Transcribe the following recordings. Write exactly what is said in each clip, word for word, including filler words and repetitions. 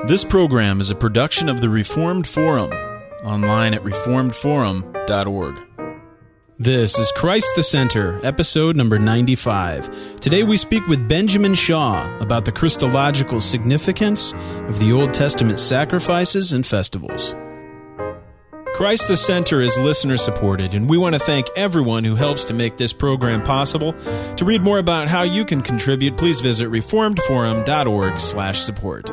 This program is a production of the Reformed Forum, online at reformed forum dot org. This is Christ the Center, episode number ninety-five. Today we speak with Benjamin Shaw about the Christological significance of the Old Testament sacrifices and festivals. Christ the Center is listener-supported, and we want to thank everyone who helps to make this program possible. To read more about how you can contribute, please visit reformed forum dot org slash support.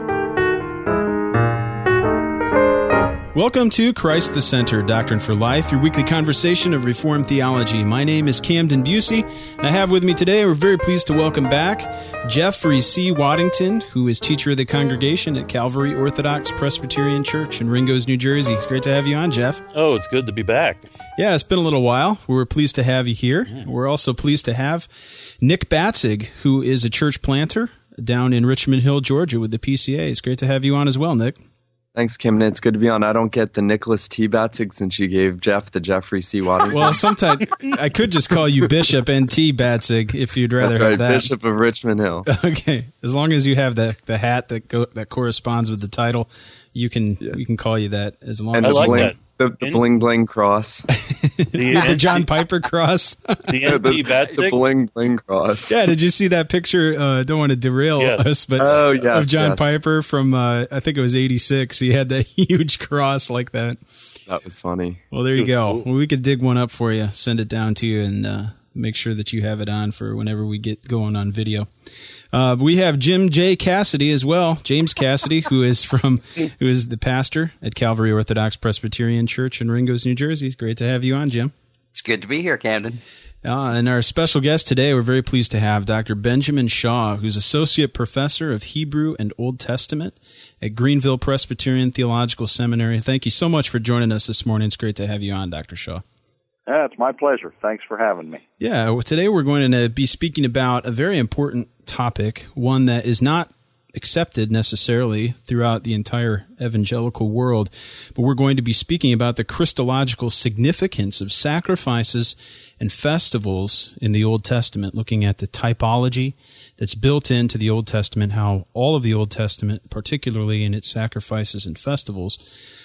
Welcome to Christ the Center, Doctrine for Life, your weekly conversation of Reformed theology. My name is Camden Busey, and I have with me today, we're very pleased to welcome back Jeffrey C. Waddington, who is teacher of the congregation at Calvary Orthodox Presbyterian Church in Ringgoes, New Jersey. It's great to have you on, Jeff. Oh, it's good to be back. Yeah, it's been a little while. We're pleased to have you here. Yeah. We're also pleased to have Nick Batzig, who is a church planter down in Richmond Hill, Georgia with the P C A. It's great to have you on as well, Nick. Thanks, Kim. It's good to be on. I don't get the Nicholas T. Batzig since you gave Jeff the Jeffrey C. Waddington. Well, sometimes I could just call you Bishop N T. Batzig if you'd rather That's right, have that. Bishop of Richmond Hill. Okay, as long as you have the the hat that go, that corresponds with the title, you can yes. we can call you that. As long and as the I like bling, that. The, the bling bling cross. The, the John Piper cross. The N T. Batzig? The bling bling cross. Yeah, did you see that picture? Uh, don't want to derail yes. us, but oh, yes, of John yes. Piper from, uh, I think it was eighty-six. He had that huge cross like that. That was funny. Well, there you go. Cool. Well, we could dig one up for you, send it down to you, and uh, make sure that you have it on for whenever we get going on video. Uh, we have Jim J. Cassidy as well, James Cassidy, who is from, who is the pastor at Calvary Orthodox Presbyterian Church in Ringgoes, New Jersey. It's great to have you on, Jim. It's good to be here, Camden. Uh, and our special guest today, we're very pleased to have Doctor Benjamin Shaw, who's Associate Professor of Hebrew and Old Testament at Greenville Presbyterian Theological Seminary. Thank you so much for joining us this morning. It's great to have you on, Doctor Shaw. Yeah, it's my pleasure. Thanks for having me. Yeah, well, today we're going to be speaking about a very important topic, one that is not accepted necessarily throughout the entire evangelical world, but we're going to be speaking about the Christological significance of sacrifices and festivals in the Old Testament, looking at the typology that's built into the Old Testament, how all of the Old Testament, particularly in its sacrifices and festivals,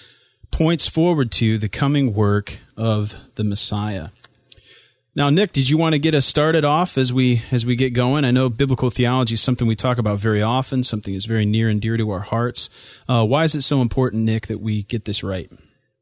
points forward to the coming work of the Messiah. Now, Nick, did you want to get us started off as we as we get going? I know biblical theology is something we talk about very often, something that's very near and dear to our hearts. Uh, why is it so important, Nick, that we get this right?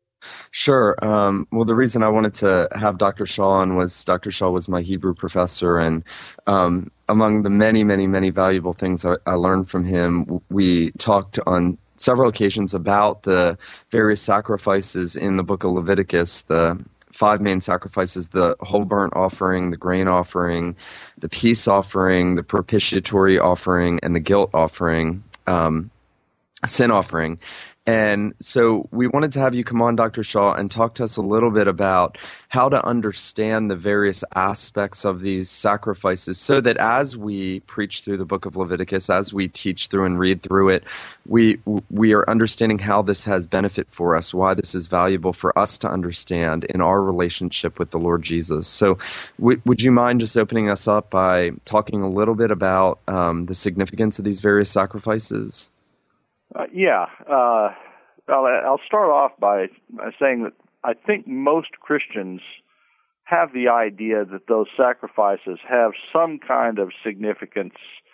Sure. Um, well, the reason I wanted to have Doctor Shaw on was Doctor Shaw was my Hebrew professor, and um, among the many, many, many valuable things I, I learned from him, we talked on several occasions about the various sacrifices in the book of Leviticus, the five main sacrifices, the whole burnt offering, the grain offering, the peace offering, the propitiatory offering, and the guilt offering, um, sin offering. And so we wanted to have you come on, Doctor Shaw, and talk to us a little bit about how to understand the various aspects of these sacrifices so that as we preach through the book of Leviticus, as we teach through and read through it, we we are understanding how this has benefit for us, why this is valuable for us to understand in our relationship with the Lord Jesus. So w- would you mind just opening us up by talking a little bit about um, the significance of these various sacrifices? Uh, yeah, uh, I'll, I'll start off by, by saying that I think most Christians have the idea that those sacrifices have some kind of significance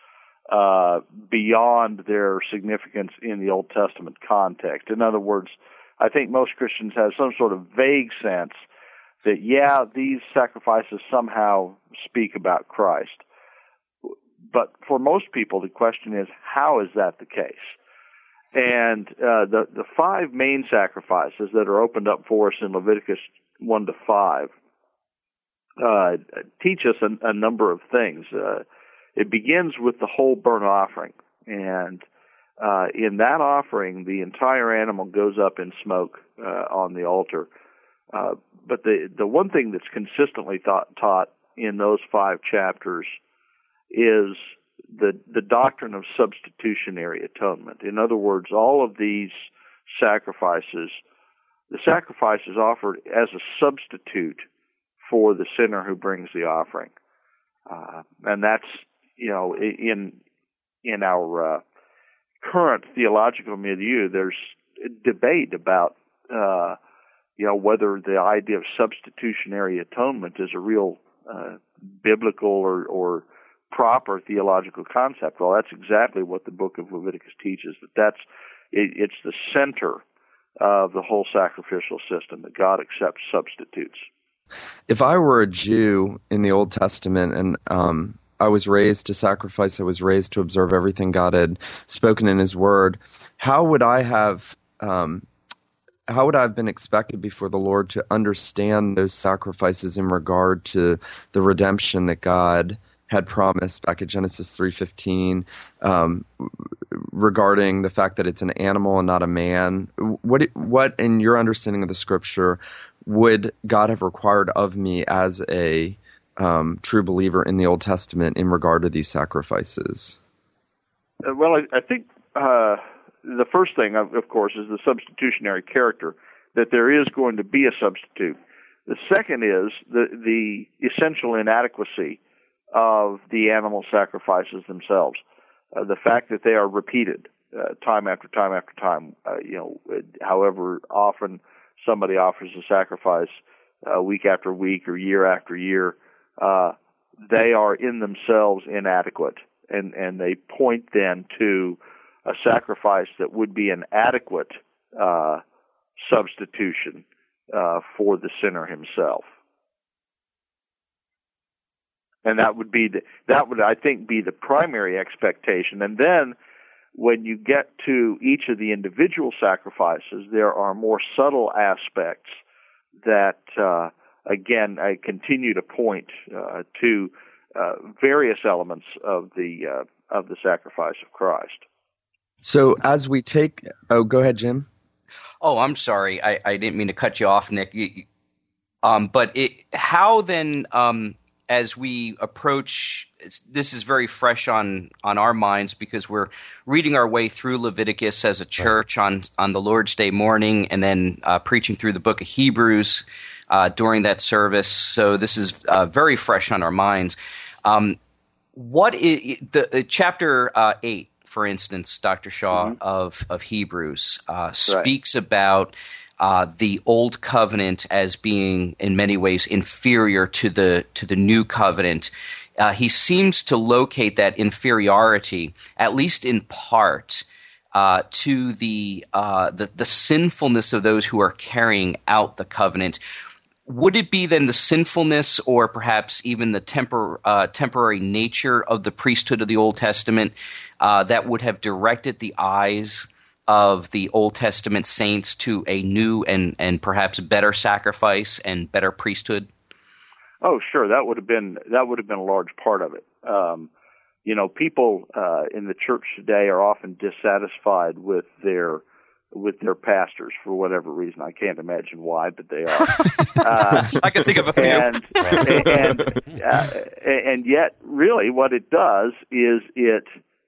uh, beyond their significance in the Old Testament context. In other words, I think most Christians have some sort of vague sense that, yeah, these sacrifices somehow speak about Christ. But for most people, the question is, how is that the case? And uh, the the five main sacrifices that are opened up for us in Leviticus one to five uh, teach us a, a number of things. Uh, it begins with the whole burnt offering, and uh, in that offering, the entire animal goes up in smoke uh, on the altar. Uh, but the the one thing that's consistently thought, taught in those five chapters is the the doctrine of substitutionary atonement. In other words, all of these sacrifices, the sacrifice is offered as a substitute for the sinner who brings the offering, uh, and that's you know in in our uh, current theological milieu, there's debate about uh, you know whether the idea of substitutionary atonement is a real uh, biblical or, or proper theological concept. Well, that's exactly what the book of Leviticus teaches. That that's it, it's the center of the whole sacrificial system, that God accepts substitutes. If I were a Jew in the Old Testament and um, I was raised to sacrifice, I was raised to observe everything God had spoken in His Word, how would I have um, how would I have been expected before the Lord to understand those sacrifices in regard to the redemption that God had promised back at Genesis three fifteen, um, regarding the fact that it's an animal and not a man? What, what, in your understanding of the Scripture, would God have required of me as a um, true believer in the Old Testament in regard to these sacrifices? Uh, well, I, I think uh, the first thing, of, of course, is the substitutionary character, that there is going to be a substitute. The second is the, the essential inadequacy of the animal sacrifices themselves. Uh, the fact that they are repeated uh, time after time after time, uh, you know, however often somebody offers a sacrifice, uh, week after week or year after year, uh, they are in themselves inadequate, and, and they point then to a sacrifice that would be an adequate uh, substitution uh, for the sinner himself. And that would be the, that would, I think, be the primary expectation. And then when you get to each of the individual sacrifices, there are more subtle aspects that, uh, again, I continue to point uh, to uh, various elements of the uh, of the sacrifice of Christ. So as we take, oh, go ahead, Jim. Oh, I'm sorry, I, I didn't mean to cut you off, Nick. Um, but it, how then? Um, As we approach, this is very fresh on, on our minds because we're reading our way through Leviticus as a church on, on the Lord's Day morning, and then uh, preaching through the book of Hebrews uh, during that service. So this is uh, very fresh on our minds. Um, what is the uh, chapter uh, eight, for instance, Doctor Shaw, mm-hmm. of of Hebrews uh, speaks right. about Uh, the old covenant as being in many ways inferior to the to the new covenant. Uh, he seems to locate that inferiority, at least in part, uh, to the, uh, the the sinfulness of those who are carrying out the covenant. Would it be then the sinfulness, or perhaps even the tempor- uh, temporary nature of the priesthood of the Old Testament uh, that would have directed the eyes of the Old Testament saints to a new and, and perhaps better sacrifice and better priesthood? Oh, sure. That would have been that would have been a large part of it. Um, you know, people uh, in the church today are often dissatisfied with their with their pastors for whatever reason. I can't imagine why, but they are. Uh, I can think of a few. And and, uh, and yet, really, what it does is it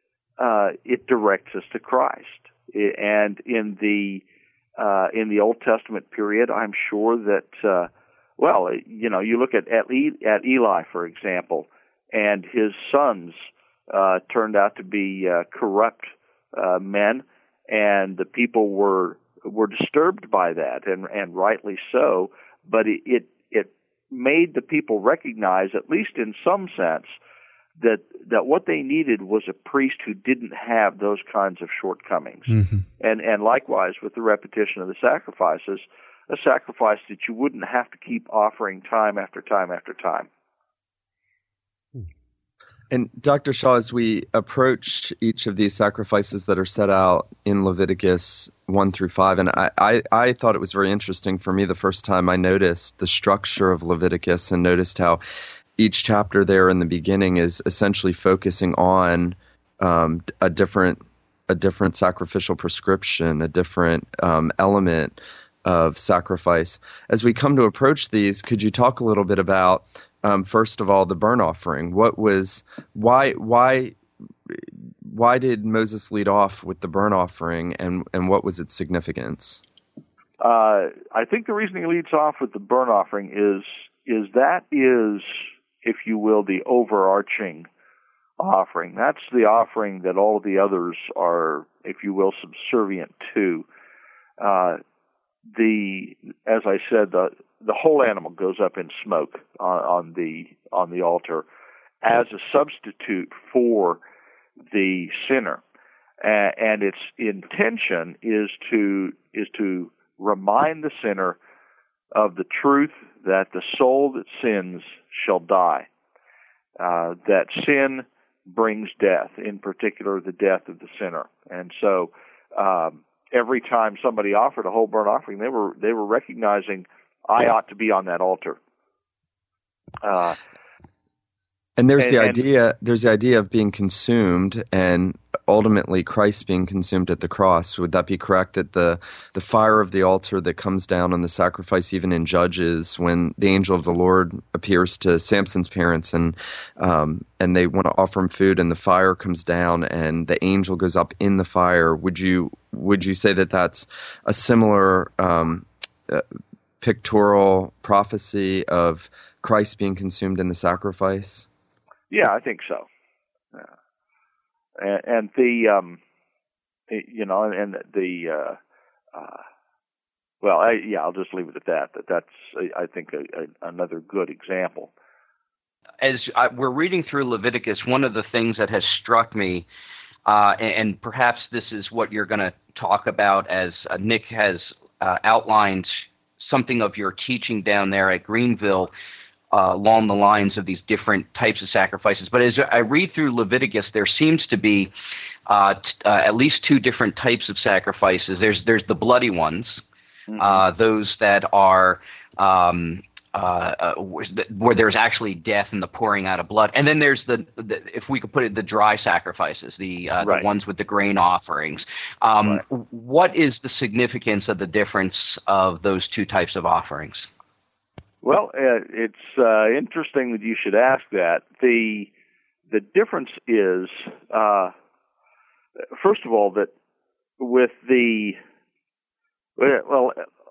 uh, it directs us to Christ. And in the uh, in the Old Testament period, I'm sure that uh, well, you know, you look at at, e- at Eli, for example, and his sons uh, turned out to be uh, corrupt uh, men, and the people were were disturbed by that, and and rightly so. But it it, it made the people recognize, at least in some sense, that that what they needed was a priest who didn't have those kinds of shortcomings. Mm-hmm. And and likewise with the repetition of the sacrifices, a sacrifice that you wouldn't have to keep offering time after time after time. And Doctor Shaw, as we approach each of these sacrifices that are set out in Leviticus one through five, and I, I, I thought it was very interesting for me the first time I noticed the structure of Leviticus and noticed how each chapter there in the beginning is essentially focusing on um, a different a different sacrificial prescription, a different um, element of sacrifice. As we come to approach these, could you talk a little bit about, um, first of all, the burnt offering? What was why why why did Moses lead off with the burnt offering, and and what was its significance? Uh, I think the reason he leads off with the burnt offering is is that is, if you will, the overarching offering. That's the offering that all of the others are if you will, subservient to. Uh, the as I said, the the whole animal goes up in smoke on, on the on the altar as a substitute for the sinner, uh, and its intention is to is to remind the sinner of the truth that the soul that sins shall die, uh, that sin brings death, in particular the death of the sinner. And so um, every time somebody offered a whole burnt offering, they were they were recognizing, I ought to be on that altar. Uh, and there's and, the and, idea there's the idea of being consumed, and ultimately Christ being consumed at the cross. Would that be correct, that the the fire of the altar that comes down on the sacrifice, even in Judges, when the angel of the Lord appears to Samson's parents and um, and they want to offer him food, and the fire comes down and the angel goes up in the fire? Would you would you say that that's a similar um, uh, pictorial prophecy of Christ being consumed in the sacrifice? Yeah, I think so. Yeah. And, and the, um, you know, and the, uh, uh, well, I, yeah, I'll just leave it at that. That that's, I think, a, a, another good example. As I, we're reading through Leviticus, one of the things that has struck me, uh, and, and perhaps this is what you're going to talk about, as uh, Nick has uh, outlined something of your teaching down there at Greenville, Uh, along the lines of these different types of sacrifices. But as I read through Leviticus, there seems to be uh, t- uh, at least two different types of sacrifices. There's there's the bloody ones, mm-hmm. uh, those that are um, uh, uh, where there's actually death and the pouring out of blood, and then there's the, the if we could put it, the dry sacrifices, the uh, right. the ones with the grain offerings. Um, right. What is the significance of the difference of those two types of offerings? Well, uh, it's uh, interesting that you should ask that. The the difference is, uh, first of all, that with the well,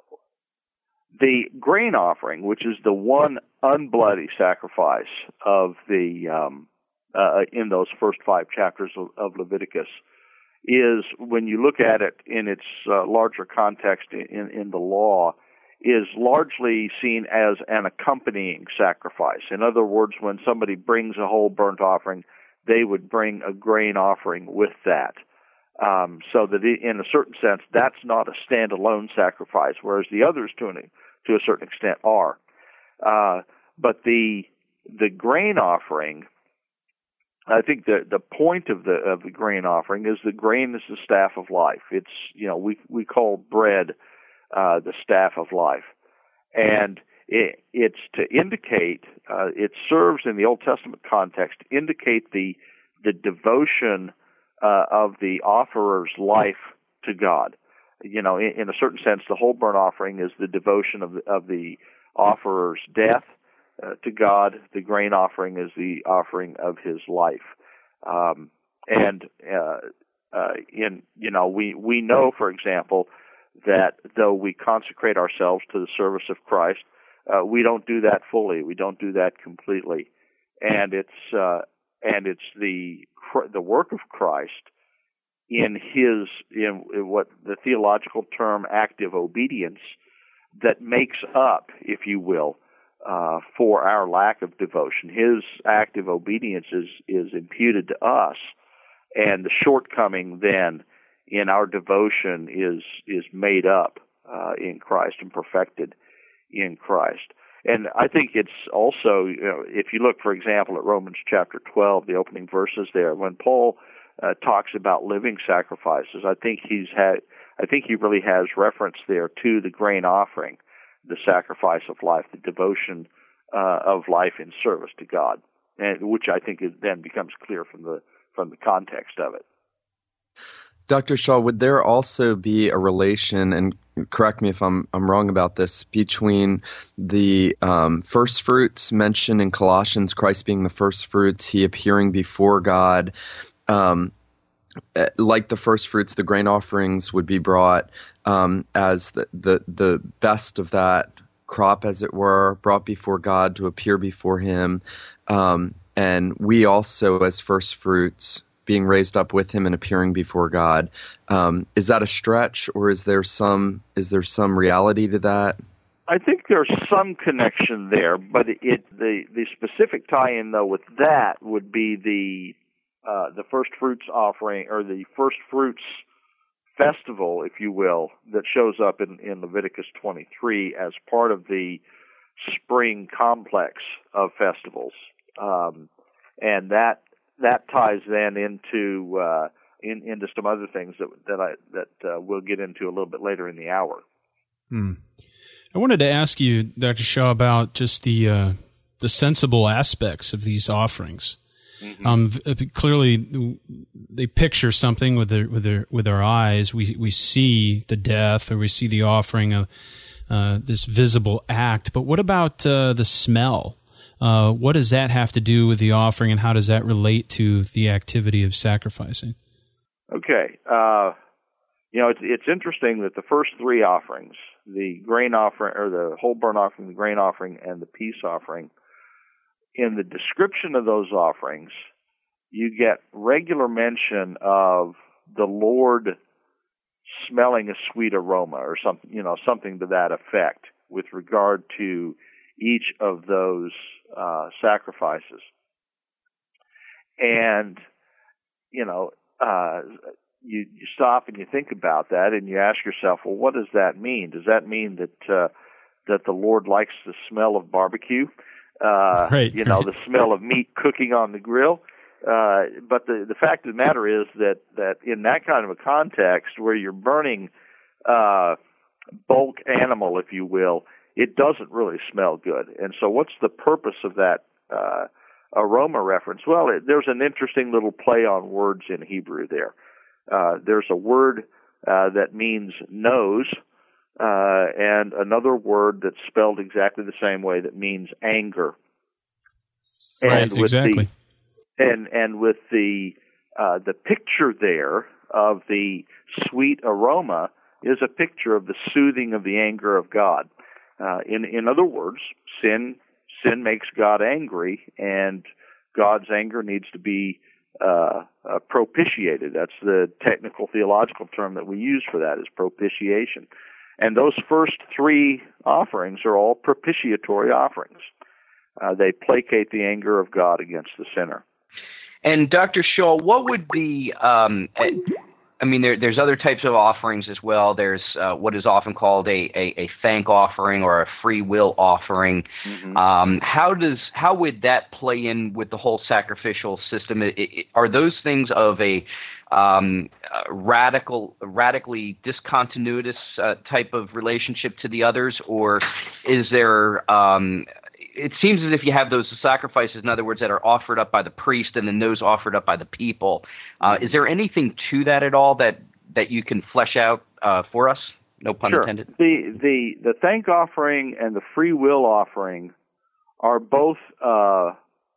the grain offering, which is the one unbloody sacrifice of the um, uh, in those first five chapters of, of Leviticus, is, when you look at it in its uh, larger context in, in the law, is largely seen as an accompanying sacrifice. In other words, when somebody brings a whole burnt offering, they would bring a grain offering with that. Um, so that in a certain sense, that's not a standalone sacrifice, whereas the others, to an, to a certain extent, are. Uh, but the the grain offering, I think the the point of the of the grain offering is the grain is the staff of life. It's, you know, we we call bread Uh, the staff of life, and it, it's to indicate. Uh, it serves in the Old Testament context to indicate the the devotion uh, of the offerer's life to God. You know, in, in a certain sense, the whole burnt offering is the devotion of the, of the offerer's death uh, to God. The grain offering is the offering of his life, um, and uh, uh, in you know we we know, for example, that though we consecrate ourselves to the service of Christ, uh, we don't do that fully. We don't do that completely, and it's uh, and it's the the work of Christ in his in what the theological term active obedience that makes up, if you will, uh, for our lack of devotion. His active obedience is is imputed to us, and the shortcoming then in our devotion is is made up uh, in Christ and perfected in Christ. And I think it's also, you know, if you look, for example, at Romans chapter twelve, the opening verses there, when Paul uh, talks about living sacrifices, I think he's had, I think he really has reference there to the grain offering, the sacrifice of life, the devotion uh, of life in service to God, and which I think is, then becomes clear from the from the context of it. Doctor Shaw, would there also be a relation, and correct me if I'm I'm wrong about this, between the um, first fruits mentioned in Colossians, Christ being the first fruits, he appearing before God, um, like the first fruits, the grain offerings would be brought um, as the, the the best of that crop, as it were, brought before God to appear before him, um, and we also, as first fruits, being raised up with him and appearing before God. Um, is that a stretch, or is there some is there some reality to that? I think there's some connection there, but it the the specific tie-in though with that would be the uh, the first fruits offering, or the first fruits festival, if you will, that shows up in, in Leviticus twenty-three as part of the spring complex of festivals, um, and that that ties then into uh, in, into some other things that that I that uh, we'll get into a little bit later in the hour. Hmm. I wanted to ask you, Doctor Shaw, about just the uh, the sensible aspects of these offerings. Mm-hmm. Um, clearly, they picture something with their with their with our eyes. We we see the death, or we see the offering of uh, this visible act. But what about uh, the smell? Uh, what does that have to do with the offering, and how does that relate to the activity of sacrificing? Okay, uh, you know, it's it's interesting that the first three offerings, the grain offering, or the whole burnt offering, the grain offering, and the peace offering, in the description of those offerings, you get regular mention of the Lord smelling a sweet aroma, or something, you know, something to that effect, with regard to each of those uh, sacrifices. And, you know, uh, you, you stop and you think about that, and you ask yourself, well, what does that mean? Does that mean that uh, that the Lord likes the smell of barbecue? Uh, right, you know, right. the smell of meat cooking on the grill? Uh, but the, the fact of the matter is that, that in that kind of a context, where you're burning uh, bulk animal, if you will, it doesn't really smell good. And so what's the purpose of that uh, aroma reference? Well, it, there's an interesting little play on words in Hebrew there. Uh, there's a word uh, that means nose, uh, and another word that's spelled exactly the same way that means anger. Right, and with exactly. The, and and with the uh, the picture there of the sweet aroma is a picture of the soothing of the anger of God. Uh, in in other words, sin sin makes God angry, and God's anger needs to be uh, uh, propitiated. That's the technical theological term that we use for that, is propitiation. And those first three offerings are all propitiatory offerings. Uh, they placate the anger of God against the sinner. And Doctor Shaw, what would be, um, I mean, there, there's other types of offerings as well. There's uh, what is often called a, a, a thank offering or a free will offering. Mm-hmm. Um, how does how would that play in with the whole sacrificial system? It, it, are those things of a um, uh, radical, radically discontinuous uh, type of relationship to the others, or is there? Um, it seems as if you have those sacrifices, in other words, that are offered up by the priest and then those offered up by the people. Uh, is there anything to that at all that, that you can flesh out uh, for us? No pun sure. intended. The, the, the thank offering and the free will offering are both uh,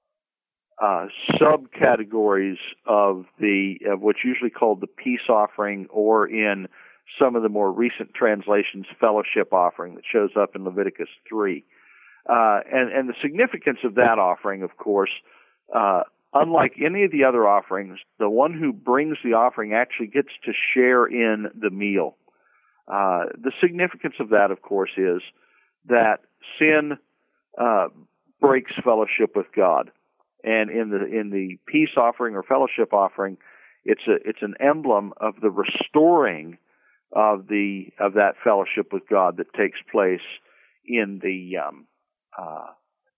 uh, subcategories of the of what's usually called the peace offering, or in some of the more recent translations, fellowship offering, that shows up in Leviticus three. Uh, and, and the significance of that offering, of course, uh, unlike any of the other offerings, the one who brings the offering actually gets to share in the meal. Uh, the significance of that, of course, is that sin uh, breaks fellowship with God, and in the in the peace offering or fellowship offering, it's a it's an emblem of the restoring of the of that fellowship with God that takes place in the um, Uh,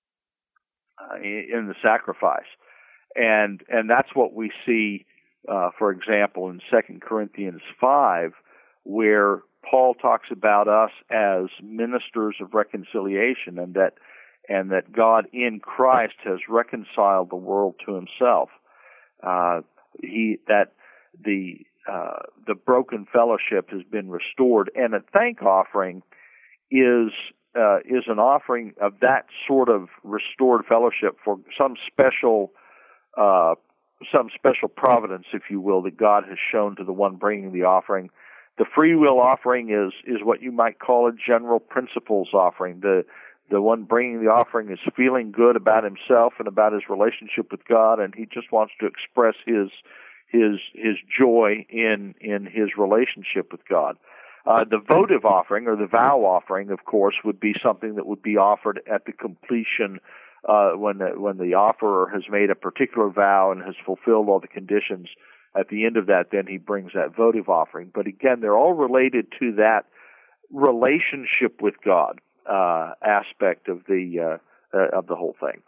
uh, in the sacrifice, and and that's what we see, uh, for example, in Second Corinthians five, where Paul talks about us as ministers of reconciliation, and that and that God in Christ has reconciled the world to Himself. Uh, he that the uh, the broken fellowship has been restored, and a thank offering is. Uh, is an offering of that sort of restored fellowship for some special, uh, some special providence, if you will, that God has shown to the one bringing the offering. The free will offering is is what you might call a general principles offering. The the one bringing the offering is feeling good about himself and about his relationship with God, and he just wants to express his his his joy in in his relationship with God. Uh, the votive offering, or the vow offering, of course, would be something that would be offered at the completion, uh, when the, when the offerer has made a particular vow and has fulfilled all the conditions. At the end of that, then he brings that votive offering. But again, they're all related to that relationship with God uh, aspect of the uh, uh, of the whole thing.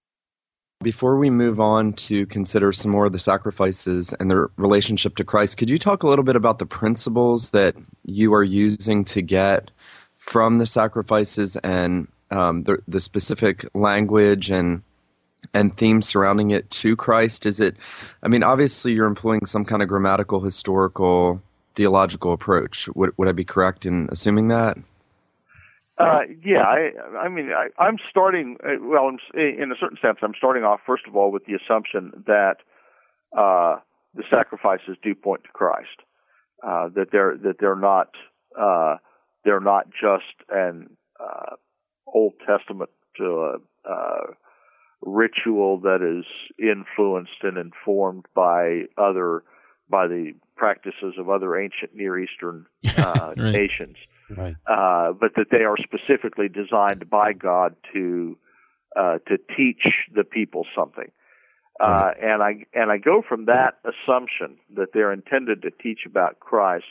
Before we move on to consider some more of the sacrifices and their relationship to Christ, could you talk a little bit about the principles that you are using to get from the sacrifices and um, the, the specific language and and themes surrounding it to Christ? Is it, I mean, obviously you're employing some kind of grammatical, historical, theological approach. Would, would I be correct in assuming that? Uh, yeah, I, I mean, I, I'm starting, well, in a certain sense, I'm starting off, first of all, with the assumption that uh, the sacrifices do point to Christ, uh, that they're that they're not uh, they're not just an uh, Old Testament uh, uh, ritual that is influenced and informed by other by the practices of other ancient Near Eastern uh, right. nations. Right. Uh, but that they are specifically designed by God to uh, to teach the people something, uh, right. and I and I go from that assumption that they're intended to teach about Christ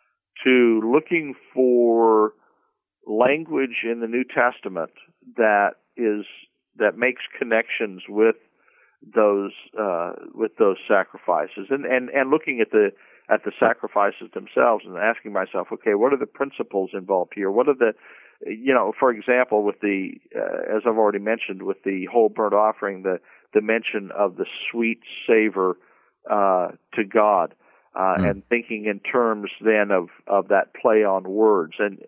to looking for language in the New Testament that is that makes connections with those uh, with those sacrifices, and, and and looking at the at the sacrifices themselves and asking myself, okay, what are the principles involved here? What are the, you know, for example, with the, uh, as I've already mentioned, with the whole burnt offering, the, the mention of the sweet savor uh, to God, uh, mm. and thinking in terms then of, of that play on words. And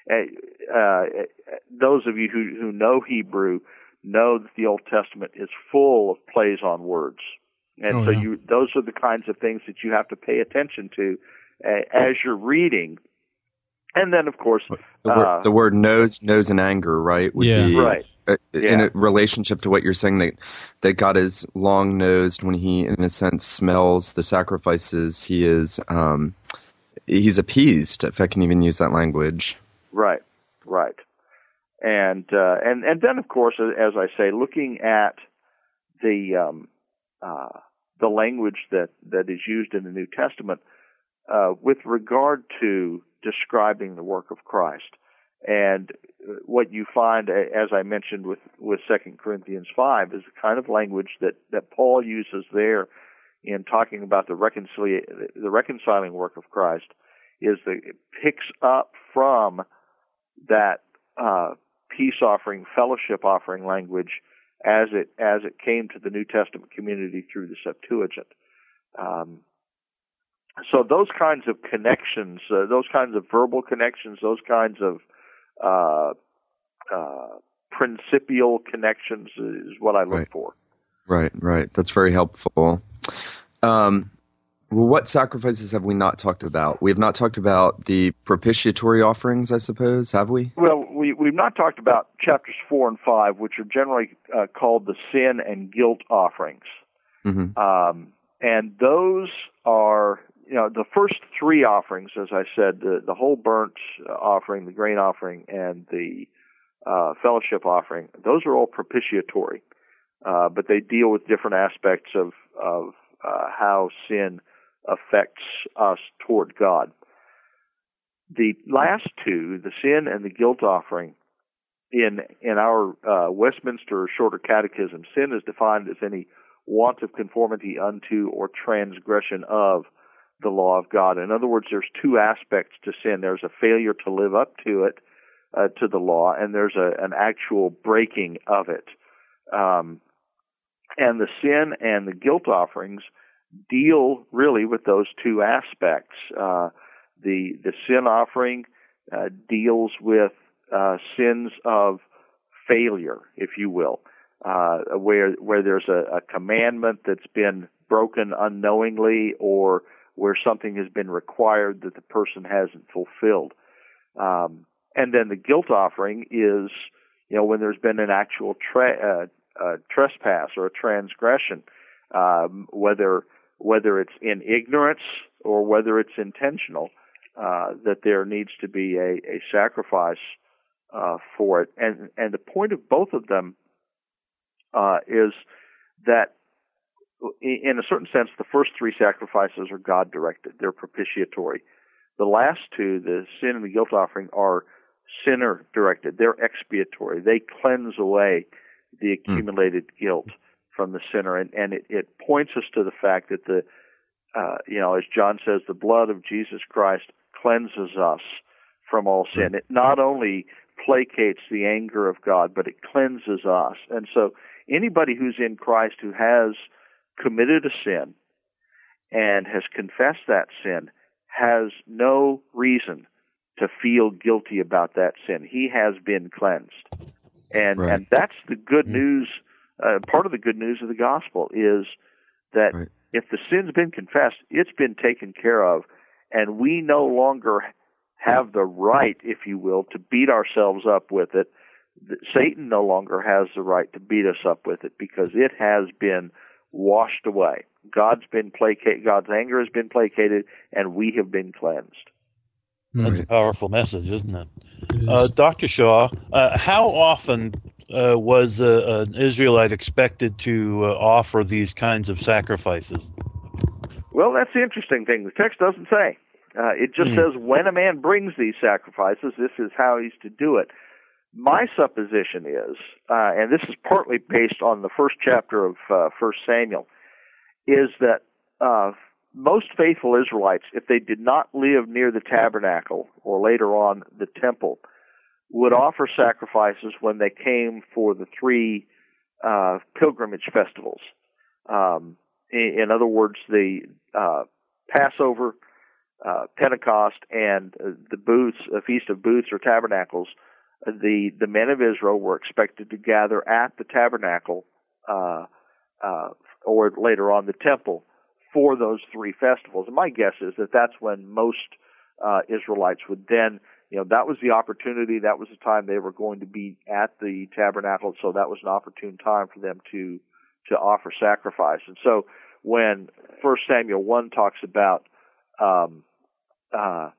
uh, those of you who, who know Hebrew know that the Old Testament is full of plays on words. And oh, so yeah. you, those are the kinds of things that you have to pay attention to uh, as you're reading. And then, of course, the word, uh, the word knows, knows and anger, right? Would yeah. be, right. Uh, yeah. in a relationship to what you're saying, that that God is long nosed when He, in a sense, smells the sacrifices. He is, um, He's appeased, if I can even use that language. Right, right. And uh, and and then, of course, as I say, looking at the um, uh, the language that, that is used in the New Testament uh, with regard to describing the work of Christ. And what you find, as I mentioned with, with Second Corinthians five, is the kind of language that, that Paul uses there in talking about the, reconcilia- the reconciling work of Christ, is that it picks up from that uh, peace offering, fellowship offering language as it as it came to the New Testament community through the Septuagint. Um, so those kinds of connections, uh, those kinds of verbal connections, those kinds of uh, uh, principial connections is what I look right. for. Right, right. That's very helpful. Um, well, what sacrifices have we not talked about? We have not talked about the propitiatory offerings, I suppose, have we? Well, we, we've not talked about chapters four and five, which are generally uh, called the sin and guilt offerings. Mm-hmm. Um, and those are, you know, the first three offerings, as I said, the, the whole burnt offering, the grain offering, and the uh, fellowship offering, those are all propitiatory. Uh, but they deal with different aspects of, of uh, how sin affects us toward God. The last two, the sin and the guilt offering, in in our uh, Westminster Shorter Catechism, sin is defined as any want of conformity unto or transgression of the law of God. In other words, there's two aspects to sin. There's a failure to live up to it, uh, to the law, and there's a, an actual breaking of it. Um, and the sin and the guilt offerings deal really with those two aspects. Uh, the the sin offering uh, deals with uh, sins of failure, if you will, uh, where where there's a, a commandment that's been broken unknowingly, or where something has been required that the person hasn't fulfilled. Um, and then the guilt offering is, you know, when there's been an actual tra- uh, uh, trespass or a transgression, um, whether whether it's in ignorance or whether it's intentional, uh, that there needs to be a, a sacrifice uh, for it. And and the point of both of them uh, is that, in a certain sense, the first three sacrifices are God-directed. They're propitiatory. The last two, the sin and the guilt offering, are sinner-directed. They're expiatory. They cleanse away the accumulated mm. guilt from the sinner, and, and it, it points us to the fact that the, uh, you know, as John says, the blood of Jesus Christ cleanses us from all sin. It not only placates the anger of God, but it cleanses us. And so anybody who's in Christ who has committed a sin and has confessed that sin has no reason to feel guilty about that sin. He has been cleansed. And right. and that's the good news. Uh, part of the good news of the gospel is that right. if the sin's been confessed, it's been taken care of, and we no longer have the right, if you will, to beat ourselves up with it. Satan no longer has the right to beat us up with it because it has been washed away. God's been placated. God's anger has been placated, and we have been cleansed. That's a powerful message, isn't it? it is. uh, Doctor Shaw, uh, how often uh, was uh, an Israelite expected to uh, offer these kinds of sacrifices? Well, that's the interesting thing. The text doesn't say. Uh, it just mm. says when a man brings these sacrifices, this is how he's to do it. My supposition is, uh, and this is partly based on the first chapter of uh, First Samuel, is that uh, most faithful Israelites, if they did not live near the tabernacle or later on the temple, would offer sacrifices when they came for the three uh, pilgrimage festivals. Um, in, in other words, the uh, Passover, uh, Pentecost, and uh, the booths, a Feast of Booths or Tabernacles. The the men of Israel were expected to gather at the tabernacle uh, uh, or later on the temple for those three festivals. And my guess is that that's when most uh, Israelites would then, you know, that was the opportunity, that was the time they were going to be at the tabernacle, so that was an opportune time for them to to offer sacrifice. And so when First Samuel one talks about um, uh,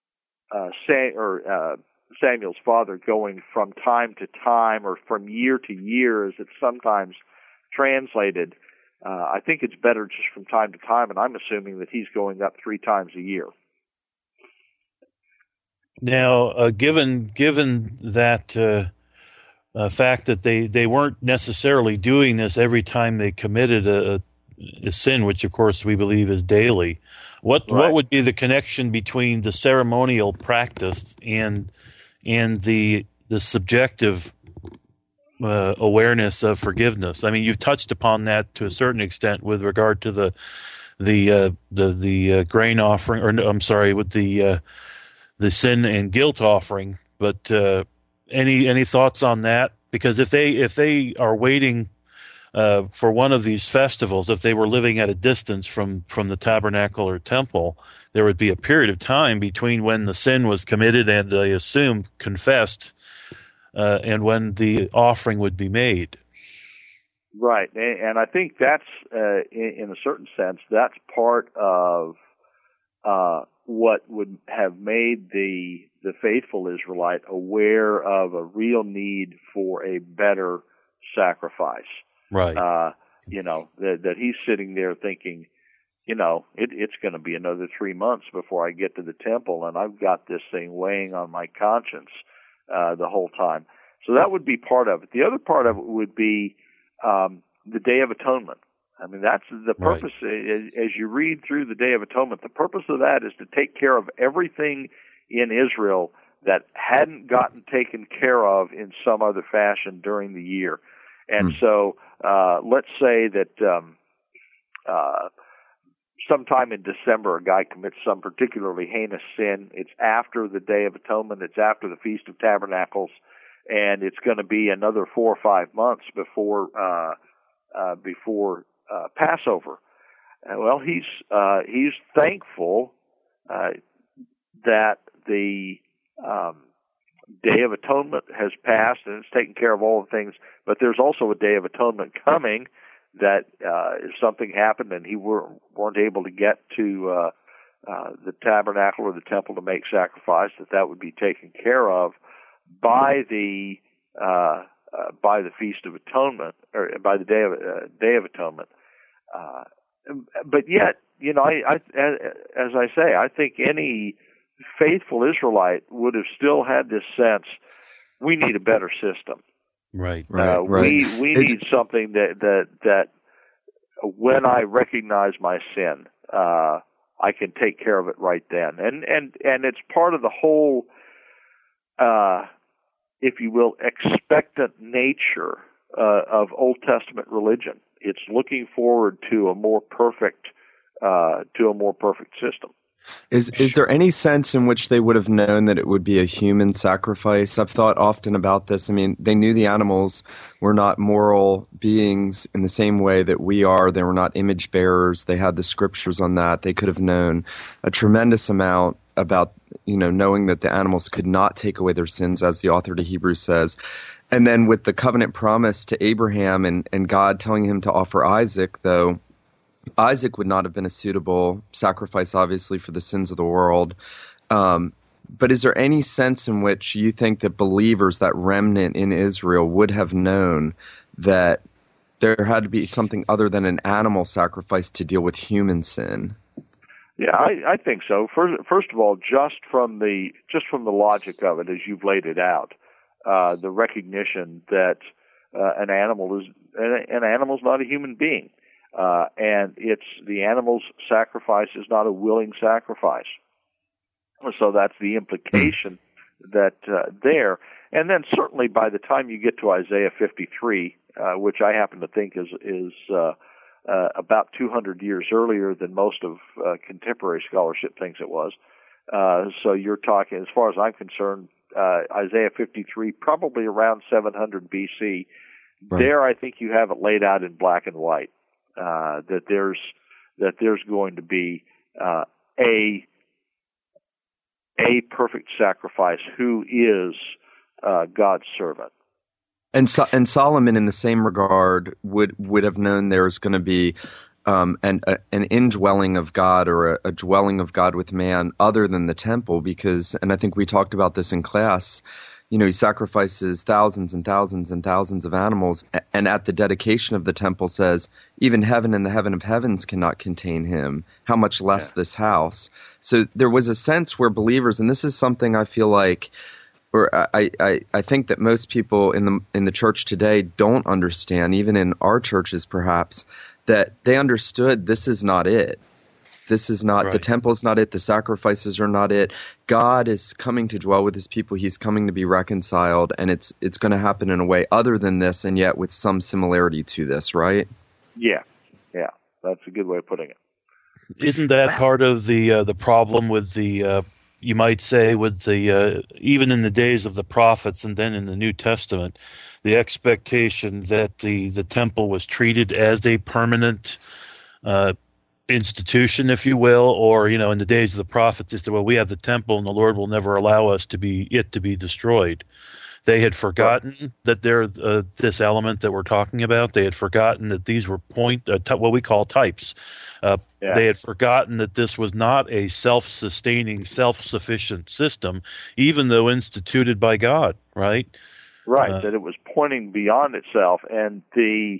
uh, Sam, or uh, Samuel's father going from time to time or from year to year, as it's sometimes translated, uh, I think it's better just from time to time, and I'm assuming that he's going up three times a year. Now, uh, given given that uh, uh, fact that they, they weren't necessarily doing this every time they committed a, a sin, which of course we believe is daily, what right. what would be the connection between the ceremonial practice and and the the subjective uh, awareness of forgiveness? I mean, you've touched upon that to a certain extent with regard to the the uh, the the uh, grain offering, or no, I'm sorry, with the uh, the sin and guilt offering. But uh, any any thoughts on that? Because if they if they are waiting uh, for one of these festivals, if they were living at a distance from from the tabernacle or temple, there would be a period of time between when the sin was committed and, I assume, confessed, uh, and when the offering would be made. Right, and I think that's, uh, in a certain sense, that's part of uh, what would have made the the faithful Israelite aware of a real need for a better sacrifice. Right. Uh, you know, that, that he's sitting there thinking, you know, it, it's going to be another three months before I get to the temple, and I've got this thing weighing on my conscience uh, the whole time. So that would be part of it. The other part of it would be um, the Day of Atonement. I mean, that's the purpose. Right. As you read through the Day of Atonement, the purpose of that is to take care of everything in Israel that hadn't gotten taken care of in some other fashion during the year. And mm. so uh, let's say that um, uh, sometime in December a guy commits some particularly heinous sin. It's after the Day of Atonement. It's after the Feast of Tabernacles. And it's going to be another four or five months before uh, uh, before uh, Passover. Uh, well, he's uh, he's thankful uh, that the um, Day of Atonement has passed and it's taken care of all the things, but there's also a Day of Atonement coming that uh, if something happened and he were, weren't able to get to uh, uh, the tabernacle or the temple to make sacrifice, that that would be taken care of by the uh, uh, by the Feast of Atonement, or by the Day of uh, Day of Atonement. Uh, but yet, you know, I, I, as I say, I think any faithful Israelite would have still had this sense: we need a better system. Right, right, uh, right. We we it's, need something that that that when I recognize my sin, uh, I can take care of it right then, and and and it's part of the whole, uh, if you will, expectant nature uh, of Old Testament religion. It's looking forward to a more perfect uh, to a more perfect system. Is is there any sense in which they would have known that it would be a human sacrifice? I've thought often about this. I mean, they knew the animals were not moral beings in the same way that we are. They were not image bearers. They had the scriptures on that. They could have known a tremendous amount about, you know, knowing that the animals could not take away their sins, as the author to Hebrews says. And then with the covenant promise to Abraham and, and God telling him to offer Isaac, though, Isaac would not have been a suitable sacrifice, obviously, for the sins of the world. Um, but is there any sense in which you think that believers, that remnant in Israel, would have known that there had to be something other than an animal sacrifice to deal with human sin? Yeah, I, I think so. First, first of all, just from the just from the logic of it, as you've laid it out, uh, the recognition that uh, an animal is an, an animal is not a human being. Uh, and it's the animal's sacrifice is not a willing sacrifice. So that's the implication that uh, there. And then certainly by the time you get to Isaiah fifty-three, uh, which I happen to think is is uh, uh, about two hundred years earlier than most of uh, contemporary scholarship thinks it was. Uh, so you're talking, as far as I'm concerned, uh, Isaiah fifty-three, probably around seven hundred B C. Right. There, I think you have it laid out in black and white. Uh, that there's that there's going to be uh, a a perfect sacrifice who is uh, God's servant. And so, and Solomon, in the same regard, would would have known there's going to be um, an a, an indwelling of God, or a, a dwelling of God with man, other than the temple, because, and I think we talked about this in class. You know, he sacrifices thousands and thousands and thousands of animals, and at the dedication of the temple says, even heaven and the heaven of heavens cannot contain him, how much less yeah. this house. So there was a sense where believers, and this is something I feel like, or I, I, I think that most people in the in the church today don't understand, even in our churches perhaps, that they understood this is not it. This is not, right. The temple is not it. The sacrifices are not it. God is coming to dwell with his people. He's coming to be reconciled, and it's it's going to happen in a way other than this, and yet with some similarity to this, right? Yeah, yeah. That's a good way of putting it. Isn't that part of the uh, the problem with the, uh, you might say, with the, uh, even in the days of the prophets and then in the New Testament, the expectation that the, the temple was treated as a permanent uh institution, if you will, or, you know, in the days of the prophets, is that, well, we have the temple and the Lord will never allow us to be it to be destroyed. They had forgotten right. that they're uh, this element that we're talking about. They had forgotten that these were point uh, t- what we call types. Uh, yeah. They had forgotten that this was not a self-sustaining, self-sufficient system, even though instituted by God. Right. Right. Uh, that it was pointing beyond itself, and the.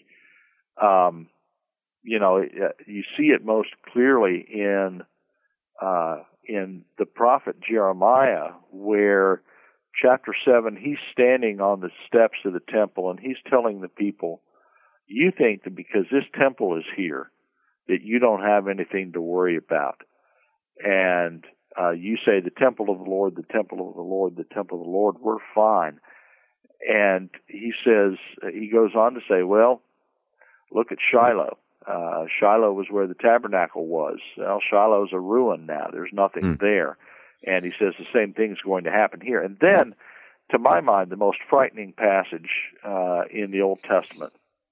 Um, You know, you see it most clearly in uh, in the prophet Jeremiah, where chapter seven, he's standing on the steps of the temple, and he's telling the people, you think that because this temple is here, that you don't have anything to worry about. And uh, you say, the temple of the Lord, the temple of the Lord, the temple of the Lord, we're fine. And he says, he goes on to say, well, look at Shiloh. Uh, Shiloh was where the tabernacle was. Well, Shiloh's a ruin now. There's nothing mm. there. And he says the same thing is going to happen here. And then, to my mind, the most frightening passage uh, in the Old Testament,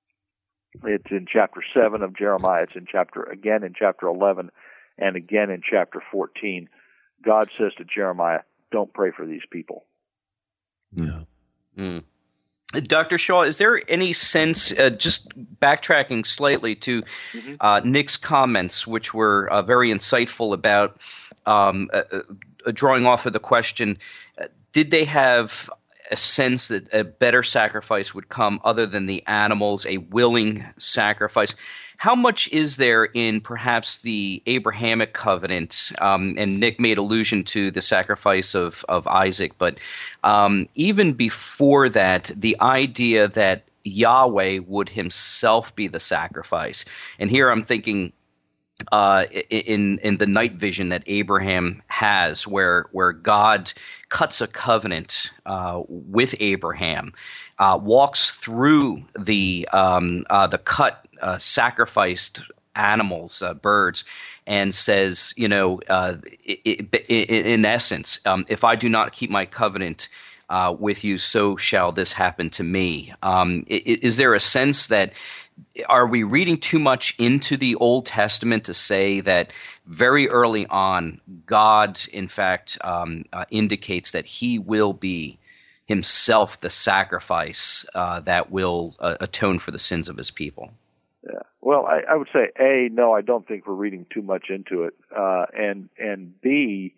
it's in chapter seven of Jeremiah. It's in chapter, again in chapter eleven, and again in chapter fourteen. God says to Jeremiah, don't pray for these people. Yeah. Mm. Doctor Shaw, is there any sense, uh, just backtracking slightly to mm-hmm. uh, Nick's comments, which were uh, very insightful about um, uh, uh, drawing off of the question, uh, did they have a sense that a better sacrifice would come other than the animals, a willing sacrifice? How much is there in perhaps the Abrahamic covenant? Um, and Nick made allusion to the sacrifice of, of Isaac, but um, even before that, the idea that Yahweh would himself be the sacrifice. And here I'm thinking uh, in in the night vision that Abraham has, where where God cuts a covenant uh, with Abraham, uh, walks through the um, uh, the cut. Uh, sacrificed animals, uh, birds, and says, you know, uh, it, it, it, in essence, um, if I do not keep my covenant uh, with you, so shall this happen to me. Um, is, is there a sense that, are we reading too much into the Old Testament to say that very early on, God, in fact, um, uh, indicates that he will be himself the sacrifice uh, that will uh, atone for the sins of his people? Yeah. Well, I, I would say A, no, I don't think we're reading too much into it, uh, and and B,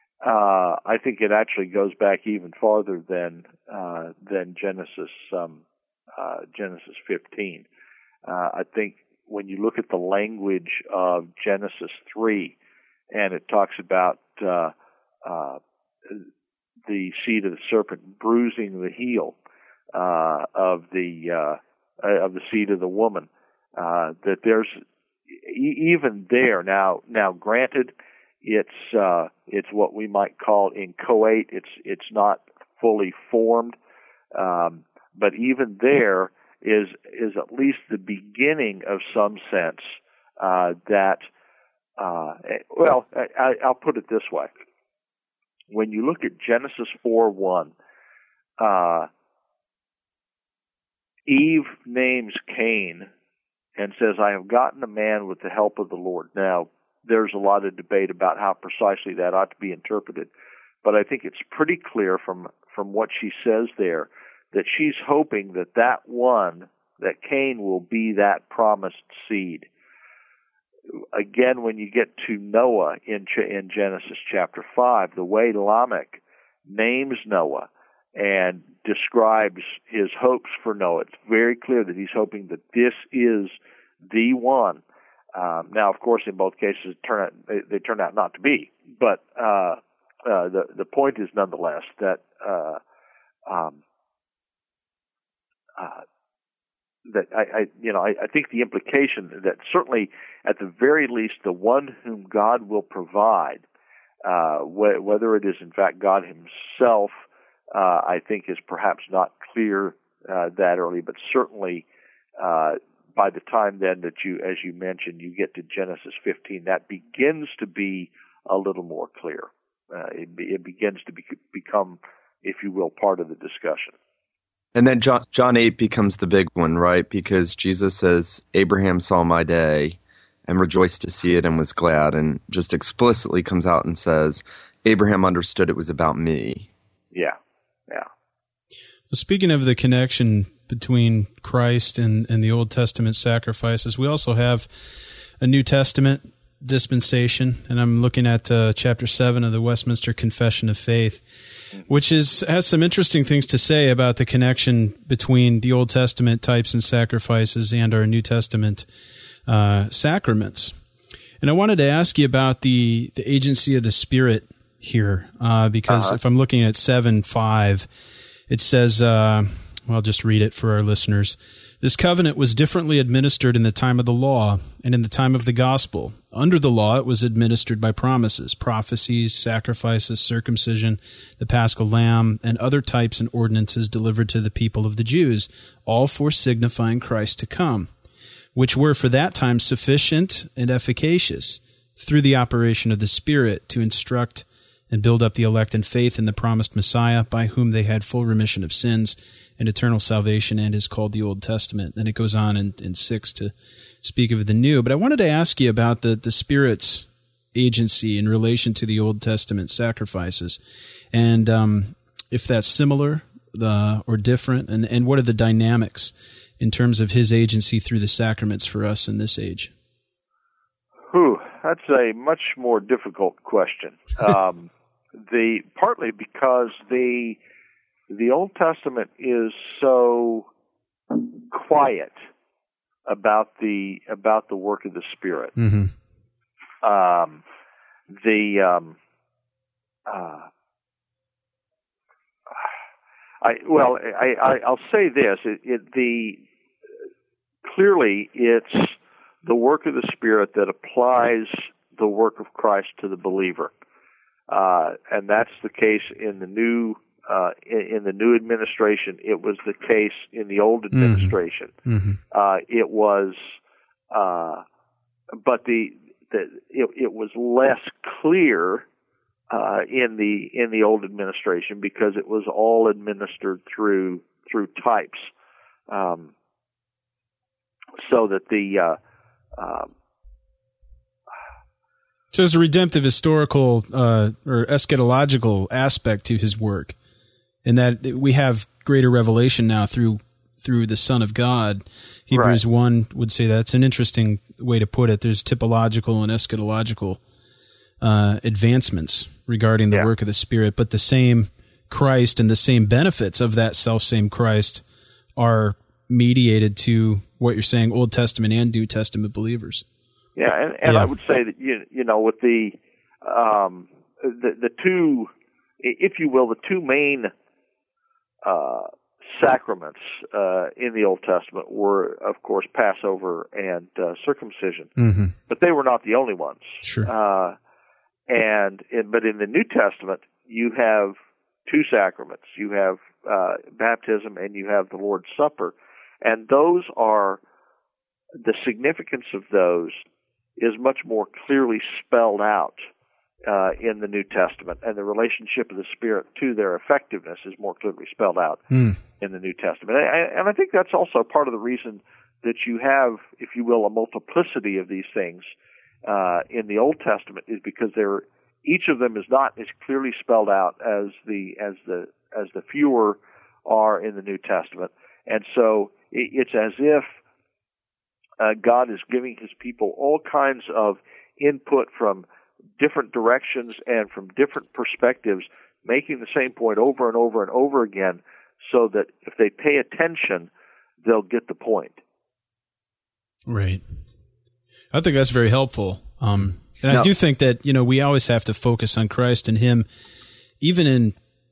uh, I think it actually goes back even farther than uh, than Genesis um, uh, Genesis fifteen. Uh, I think when you look at the language of Genesis three, and it talks about uh, uh, the seed of the serpent bruising the heel uh, of the uh, of the seed of the woman. Uh, that there's e- even there now. Now, granted, it's uh, it's what we might call inchoate. It's it's not fully formed, um, but even there is is at least the beginning of some sense uh, that. Uh, well, I, I'll put it this way: when you look at Genesis four one, uh, Eve names Cain and says, I have gotten a man with the help of the Lord. Now, there's a lot of debate about how precisely that ought to be interpreted, but I think it's pretty clear from, from what she says there that she's hoping that that one, that Cain will be that promised seed. Again, when you get to Noah in, in Genesis chapter five, the way Lamech names Noah and describes his hopes for Noah, it's very clear that he's hoping that this is the one. Um, now, of course, in both cases, turn out, they, they turn out not to be. But uh, uh, the the point is nonetheless that uh, um, uh, that I, I you know I, I think the implication that certainly at the very least the one whom God will provide, uh, wh- whether it is in fact God himself. Uh, I think is perhaps not clear uh, that early, but certainly uh, by the time then that you, as you mentioned, you get to Genesis fifteen, that begins to be a little more clear. Uh, it, it begins to be, become, if you will, part of the discussion. And then John, John eight becomes the big one, right? Because Jesus says, Abraham saw my day and rejoiced to see it and was glad, and just explicitly comes out and says, Abraham understood it was about me. Yeah. Yeah. Well, speaking of the connection between Christ and, and the Old Testament sacrifices, we also have a New Testament dispensation, and I'm looking at uh, chapter seven of the Westminster Confession of Faith, which is has some interesting things to say about the connection between the Old Testament types and sacrifices and our New Testament uh, sacraments. And I wanted to ask you about the, the agency of the Spirit here, uh, because uh-huh. if I'm looking at seven five, it says, uh, well, I'll just read it for our listeners. This covenant was differently administered in the time of the law and in the time of the gospel. Under the law, it was administered by promises, prophecies, sacrifices, circumcision, the paschal lamb, and other types and ordinances delivered to the people of the Jews, all for signifying Christ to come, which were for that time sufficient and efficacious through the operation of the Spirit to instruct and build up the elect in faith in the promised Messiah, by whom they had full remission of sins and eternal salvation, and is called the Old Testament. Then it goes on in, in six to speak of the New. But I wanted to ask you about the, the Spirit's agency in relation to the Old Testament sacrifices, and um, if that's similar uh, or different? And, and what are the dynamics in terms of his agency through the sacraments for us in this age? Whew, that's a much more difficult question. Um, the partly because the the Old Testament is so quiet about the about the work of the Spirit. Mm-hmm. Um, the um, uh, I well, I, I I'll say this: it, it the clearly it's the work of the Spirit that applies the work of Christ to the believer, uh, and that's the case in the new uh, in, in the new administration. It was the case in the old administration. Mm-hmm. Uh, it was, uh, but the, the it, it was less clear uh, in the in the old administration because it was all administered through through types, um, so that the uh, um, So there's a redemptive historical uh, or eschatological aspect to his work, in that we have greater revelation now through through the Son of God. Hebrews Right. one would say that's an interesting way to put it. There's typological and eschatological uh, advancements regarding the Yeah. work of the Spirit, but the same Christ and the same benefits of that self-same Christ are mediated to what you're saying, Old Testament and New Testament believers. Yeah, and, and Yeah. I would say that you you know with the um, the the two, if you will, the two main uh, sacraments uh, in the Old Testament were, of course, Passover and uh, circumcision, Mm-hmm. but they were not the only ones. Sure. Uh, and in, but in the New Testament, you have two sacraments. You have uh, baptism and you have the Lord's Supper, and those are the significance of those is much more clearly spelled out uh, in the New Testament, and the relationship of the Spirit to their effectiveness is more clearly spelled out Mm. in the New Testament. And, and I think that's also part of the reason that you have, if you will, a multiplicity of these things uh, in the Old Testament, is because they're, each of them is not as clearly spelled out as the as the as the fewer are in the New Testament, and so it, it's as if Uh, God is giving his people all kinds of input from different directions and from different perspectives, making the same point over and over and over again, so that if they pay attention, they'll get the point. Right. I think that's very helpful. Um, and I No. do think that, you know, we always have to focus on Christ and him, even in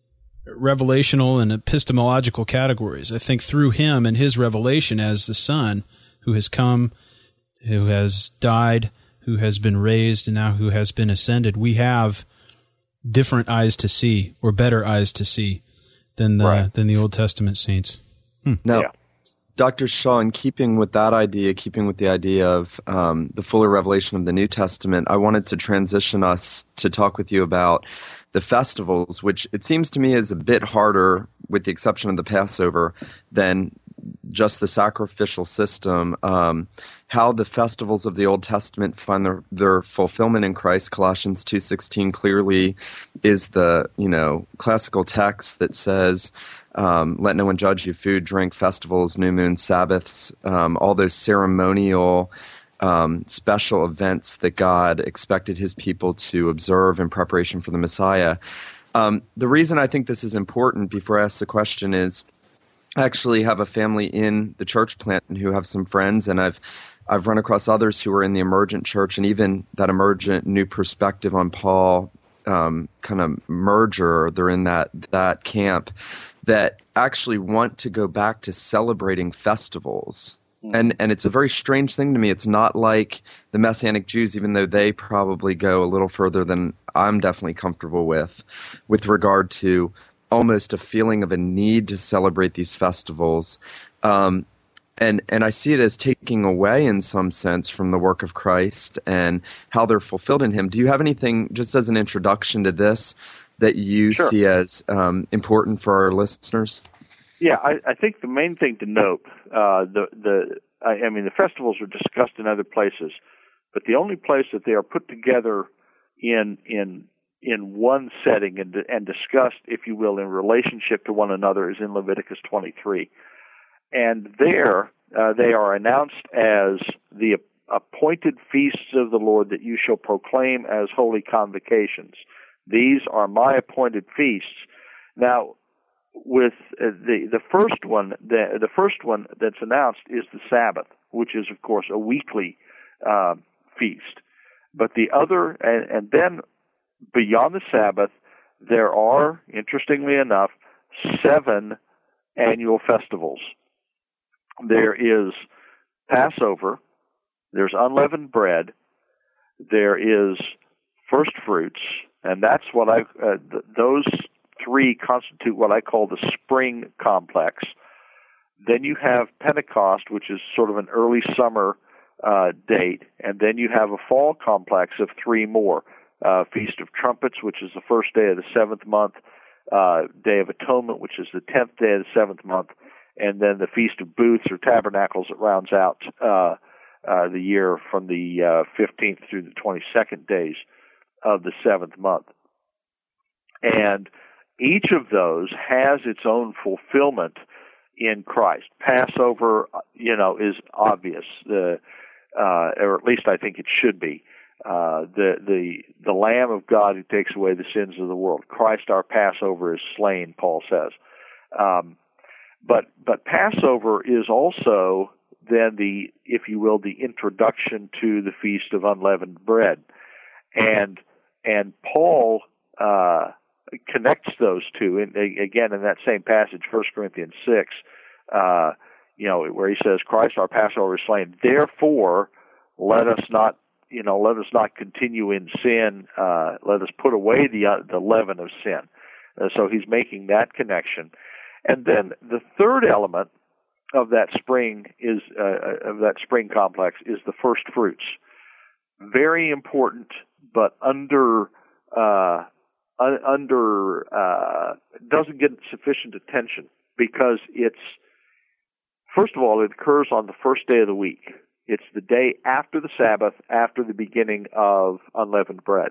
revelational and epistemological categories. I think through him and his revelation as the Son, who has come, who has died, who has been raised, and now who has been ascended, we have different eyes to see, or better eyes to see, than the Right. than the Old Testament saints. Now, Yeah. Doctor Shaw, in keeping with that idea, keeping with the idea of um, the fuller revelation of the New Testament, I wanted to transition us to talk with you about the festivals, which it seems to me is a bit harder, with the exception of the Passover, than just the sacrificial system. Um, how the festivals of the Old Testament find their, their fulfillment in Christ. Colossians two sixteen clearly is the, you know, classical text that says, um, let no one judge you, food, drink, festivals, new moons, Sabbaths, um, all those ceremonial um, special events that God expected his people to observe in preparation for the Messiah. Um, the reason I think this is important, before I ask the question, is I actually have a family in the church plant who have some friends, and I've I've run across others who are in the emergent church, and even that emergent new perspective on Paul um, kind of merger. They're in that that camp that actually want to go back to celebrating festivals. And and it's a very strange thing to me. It's not like the Messianic Jews, even though they probably go a little further than I'm definitely comfortable with, with regard to almost a feeling of a need to celebrate these festivals. Um, and and I see it as taking away, in some sense, from the work of Christ and how they're fulfilled in him. Do you have anything, just as an introduction to this, that you Sure. see as um, important for our listeners? Yeah, I, I think the main thing to note, uh, the the I, I mean, the festivals are discussed in other places, but the only place that they are put together in in in one setting and, and discussed, if you will, in relationship to one another is in Leviticus twenty-three. And there uh, they are announced as the appointed feasts of the Lord that you shall proclaim as holy convocations. These are my appointed feasts. Now, with uh, the the first one, the the first one that's announced is the Sabbath, which is of course a weekly uh, feast. But the other, and, and then beyond the Sabbath, there are, interestingly enough, seven annual festivals. There is Passover, there's unleavened bread, there is first fruits, and that's what I, uh, th- those three constitute what I call the spring complex. Then you have Pentecost, which is sort of an early summer uh, date, and then you have a fall complex of three more. Uh, Feast of Trumpets, which is the first day of the seventh month, uh, Day of Atonement, which is the tenth day of the seventh month, and then the Feast of Booths or Tabernacles that rounds out uh, uh, the year from the uh, fifteenth through the twenty-second days of the seventh month. And each of those has its own fulfillment in Christ. Passover, you know, is obvious, the, uh, or at least I think it should be. Uh, the the the Lamb of God who takes away the sins of the world. Christ our Passover is slain, Paul says. Um, but but Passover is also then the, if you will, the introduction to the Feast of Unleavened Bread, and and Paul uh, connects those two. And again, in that same passage, First Corinthians six, uh, you know, where he says, "Christ our Passover is slain. Therefore, let us not." You know, let us not continue in sin. Uh, let us put away the uh, the leaven of sin. Uh, so he's making that connection, and then the third element of that spring is uh, of that spring complex is the first fruits. Very important, but under uh, under uh, doesn't get sufficient attention because it's first of all it occurs on the first day of the week. It's the day after the Sabbath, after the beginning of unleavened bread.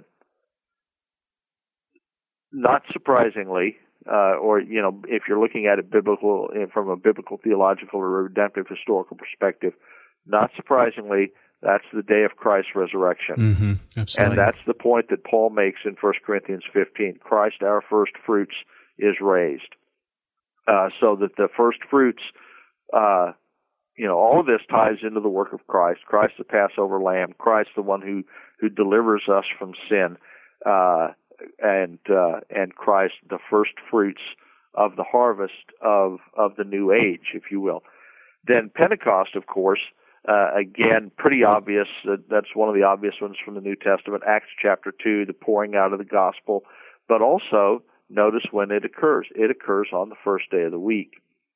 Not surprisingly, uh, or, you know, if you're looking at it biblical, from a biblical, theological, or redemptive historical perspective, not surprisingly, that's the day of Christ's resurrection. Mm-hmm. Absolutely. And that's the point that Paul makes in First Corinthians fifteen. Christ, our first fruits, is raised. Uh, so that the first fruits, uh, You know, all of this ties into the work of Christ. Christ, the Passover Lamb. Christ, the one who, who delivers us from sin, uh, and uh, and Christ, the first fruits of the harvest of of the new age, if you will. Then Pentecost, of course, uh, again, pretty obvious. Uh, that's one of the obvious ones from the New Testament. Acts chapter two, the pouring out of the gospel. But also, notice when it occurs. It occurs on the first day of the week,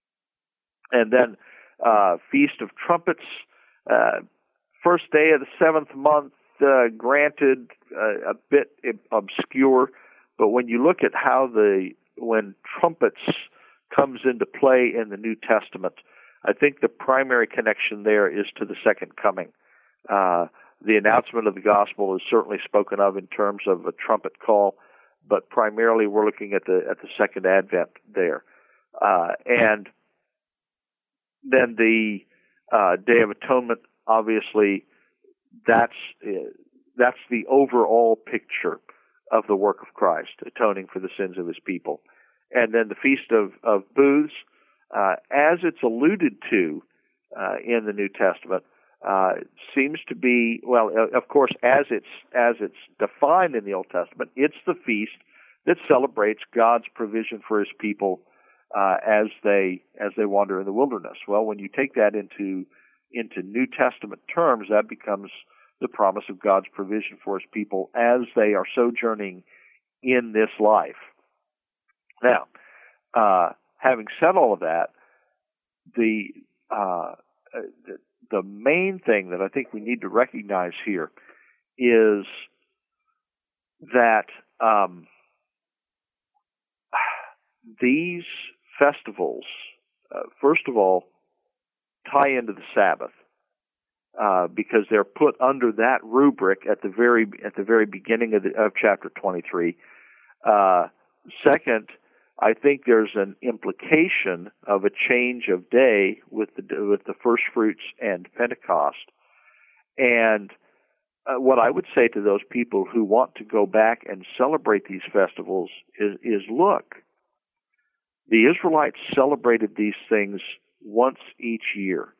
and then. Uh, Feast of Trumpets, uh, first day of the seventh month, uh, granted uh, a bit obscure, but when you look at how the, when trumpets comes into play in the New Testament, I think the primary connection there is to the second coming. Uh, the announcement of the gospel is certainly spoken of in terms of a trumpet call, but primarily we're looking at the, at the second advent there. Uh, and Then the uh, Day of Atonement, obviously, that's uh, that's the overall picture of the work of Christ, atoning for the sins of his people. And then the Feast of, of Booths, uh, as it's alluded to uh, in the New Testament, uh, seems to be, well, of course, as it's as it's defined in the Old Testament, it's the feast that celebrates God's provision for his people Uh, as they as they wander in the wilderness. Well, when you take that into into New Testament terms, that becomes the promise of God's provision for his people as they are sojourning in this life. Now, uh, having said all of that, the, uh, the the main thing that I think we need to recognize here is that um, these festivals, uh, first of all, tie into the Sabbath. uh, because they're put under that rubric at the very at the very beginning of, the, of chapter twenty-three. Uh, second, I think there's an implication of a change of day with the with the first fruits and Pentecost. And uh, what I would say to those people who want to go back and celebrate these festivals is, is look, the Israelites celebrated these things once each year.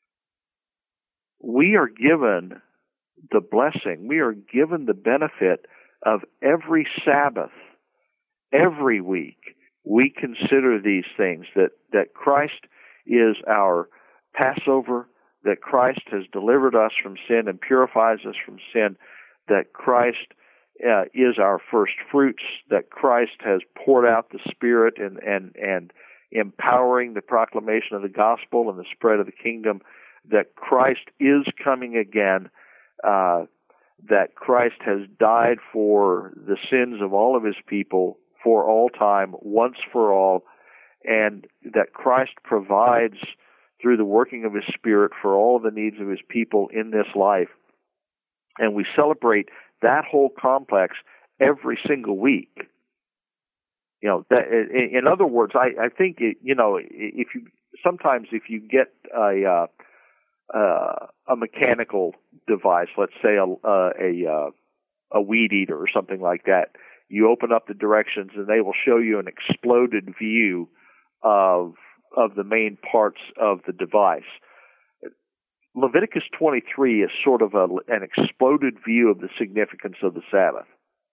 We are given the blessing, we are given the benefit of every Sabbath, every week. We consider these things, that, that Christ is our Passover, that Christ has delivered us from sin and purifies us from sin, that Christ uh, is our first fruits, that Christ has poured out the Spirit and, and, and empowering the proclamation of the gospel and the spread of the kingdom, that Christ is coming again, uh, that Christ has died for the sins of all of his people for all time, once for all, and that Christ provides through the working of his Spirit for all of the needs of his people in this life. And we celebrate that whole complex every single week. You know, that, in other words, I, I think, it, you know, if you, sometimes if you get a, uh, uh, a mechanical device, let's say a, a, a, a weed eater or something like that, you open up the directions and they will show you an exploded view of of the main parts of the device. Leviticus twenty-three is sort of a, an exploded view of the significance of the Sabbath.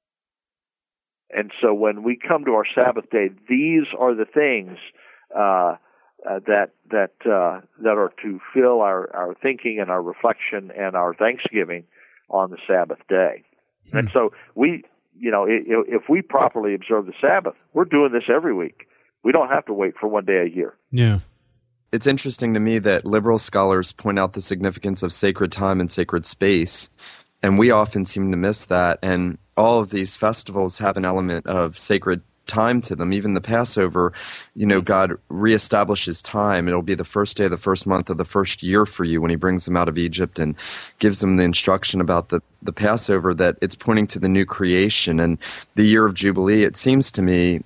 And so when we come to our Sabbath day, these are the things uh, uh, that that uh, that are to fill our, our thinking and our reflection and our thanksgiving on the Sabbath day. Hmm. And so we, you know, if we properly observe the Sabbath, we're doing this every week. We don't have to wait for one day a year. Yeah. It's interesting to me that liberal scholars point out the significance of sacred time and sacred space, and we often seem to miss that. And all of these festivals have an element of sacred time to them. Even the Passover, you know, God reestablishes time. It'll be the first day of the first month of the first year for you when he brings them out of Egypt and gives them the instruction about the, the Passover, that it's pointing to the new creation. And the year of Jubilee, it seems to me,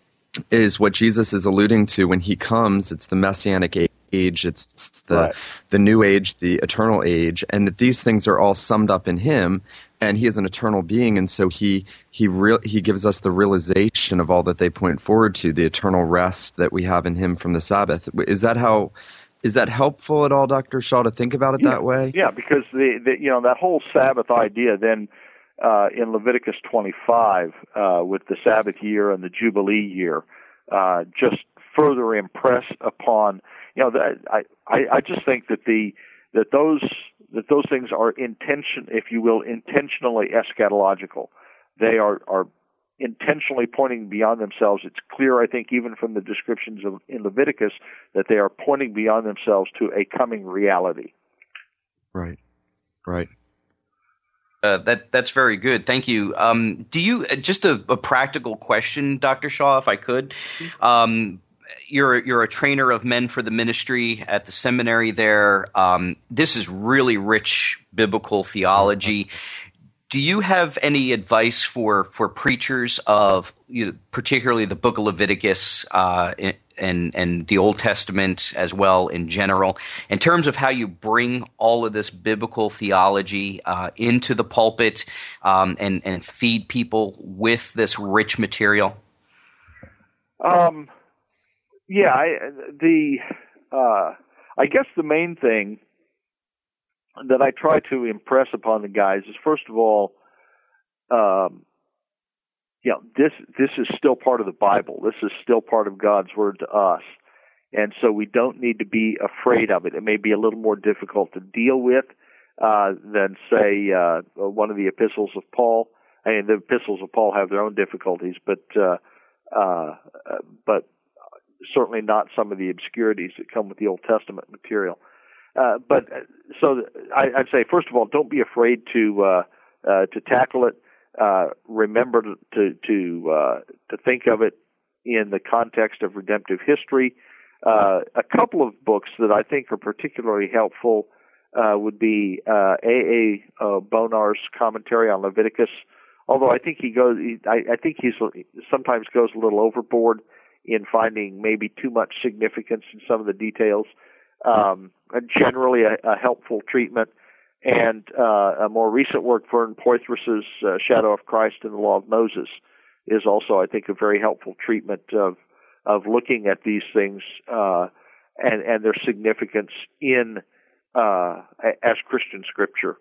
is what Jesus is alluding to when he comes. It's the Messianic age, it's the right. the new age, the eternal age, and that these things are all summed up in him, and he is an eternal being, and so he he real he gives us the realization of all that they point forward to, the eternal rest that we have in him from the Sabbath. Is that how? Is that helpful at all, Doctor Shaw, to think about it yeah. that way? Yeah, because the, the you know that whole Sabbath idea then. Uh, in Leviticus twenty-five, uh, with the Sabbath year and the Jubilee year, uh, just further impress upon, you know, that I, I, I just think that the that those that those things are intention, if you will, intentionally eschatological. They are are intentionally pointing beyond themselves. It's clear, I think, even from the descriptions of in Leviticus, that they are pointing beyond themselves to a coming reality. Right. Right. Uh, that that's very good. Thank you. Um, do you just a, a practical question, Doctor Shaw, if I could? Um, you're you're a trainer of men for the ministry at the seminary there. Um, this is really rich biblical theology. Do you have any advice for for preachers of, you know, particularly the Book of Leviticus uh, and and the Old Testament as well in general, in terms of how you bring all of this biblical theology uh, into the pulpit um, and and feed people with this rich material? Um, yeah, I, the uh, I guess the main thing that I try to impress upon the guys is, first of all, um, you know, this this is still part of the Bible. This is still part of God's word to us, and so we don't need to be afraid of it. It may be a little more difficult to deal with uh, than, say, uh, one of the epistles of Paul. I mean, the epistles of Paul have their own difficulties, but uh, uh, but certainly not some of the obscurities that come with the Old Testament material. Uh, but so I, I'd say, first of all, don't be afraid to uh, uh, to tackle it. Uh, remember to to to, uh, to think of it in the context of redemptive history. Uh, a couple of books that I think are particularly helpful uh, would be uh, A A Uh, Bonar's commentary on Leviticus. Although I think he goes, he, I, I think he's sometimes goes a little overboard in finding maybe too much significance in some of the details. Um, generally, a, a helpful treatment. And uh, a more recent work, Vern Poythress's uh, Shadow of Christ and the Law of Moses, is also, I think, a very helpful treatment of of looking at these things uh, and and their significance in uh, as Christian scripture.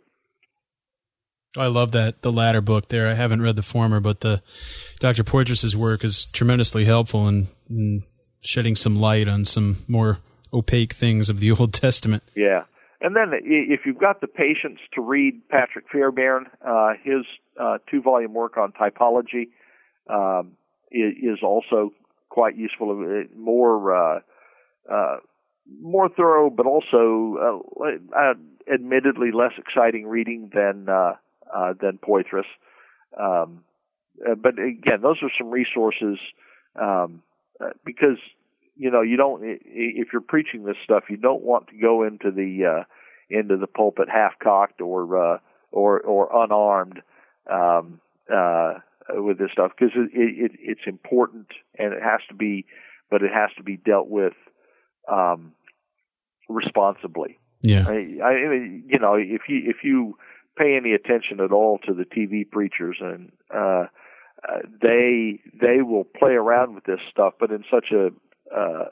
I love that, the latter book there. I haven't read the former, but the Doctor Poythress's work is tremendously helpful in, in shedding some light on some more opaque things of the Old Testament. Yeah. And then if you've got the patience to read Patrick Fairbairn, uh, his uh, two-volume work on typology um, is, is also quite useful, more uh, uh, more thorough, but also uh, uh, admittedly less exciting reading than uh, uh, than Poythress. Um, uh, but again, those are some resources um, uh, because you know you don't if you're preaching this stuff, you don't want to go into the uh, into the pulpit half cocked or uh, or or unarmed um, uh, with this stuff, because it, it, it's important and it has to be, but it has to be dealt with um, responsibly. Yeah, I, I mean, you know, if you if you pay any attention at all to the T V preachers, and uh, uh, they they will play around with this stuff, but in such a uh,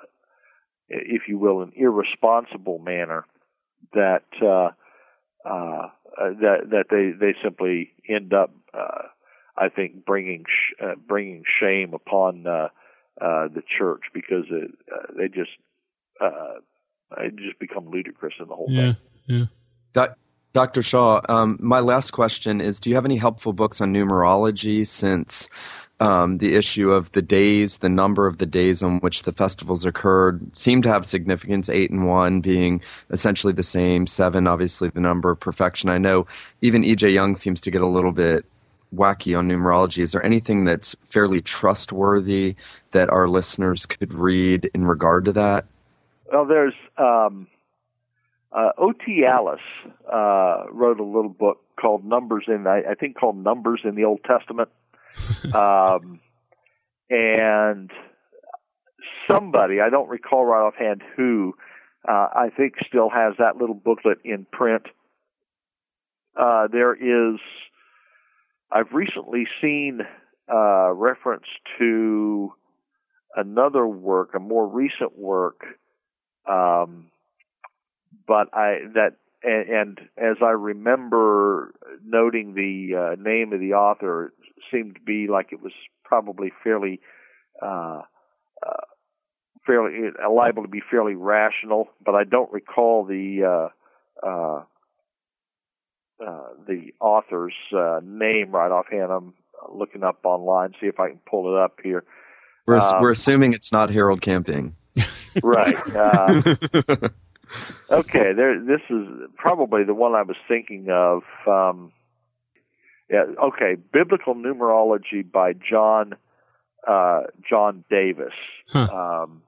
if you will, an irresponsible manner that uh, uh, that that they they simply end up, uh, I think, bringing sh- uh, bringing shame upon uh, uh, the church, because it, uh, they just uh, it just become ludicrous in the whole yeah, thing. Yeah. Doc- Doctor Shaw, um, my last question is: do you have any helpful books on numerology, since um, the issue of the days, the number of the days on which the festivals occurred, seem to have significance, eight and one being essentially the same, seven obviously the number of perfection. I know even E J Young seems to get a little bit wacky on numerology. Is there anything that's fairly trustworthy that our listeners could read in regard to that? Well, there's um, uh, O T Alice uh, wrote a little book called Numbers in, I, I think called Numbers in the Old Testament. um, and somebody, I don't recall right offhand who, uh, I think still has that little booklet in print. Uh, there is, I've recently seen uh, reference to another work, a more recent work, um, but I that and, and as I remember noting the uh, name of the author, it seemed to be like it was probably fairly, uh, uh, fairly liable to be fairly rational, but I don't recall the uh, uh, uh, the author's uh, name right offhand. I'm looking up online, see if I can pull it up here. We're Um, we're assuming it's not Harold Camping. Right. Uh, okay, there. This is probably the one I was thinking of. Um, yeah. Okay, Biblical Numerology by John uh, John Davis. Huh. Um,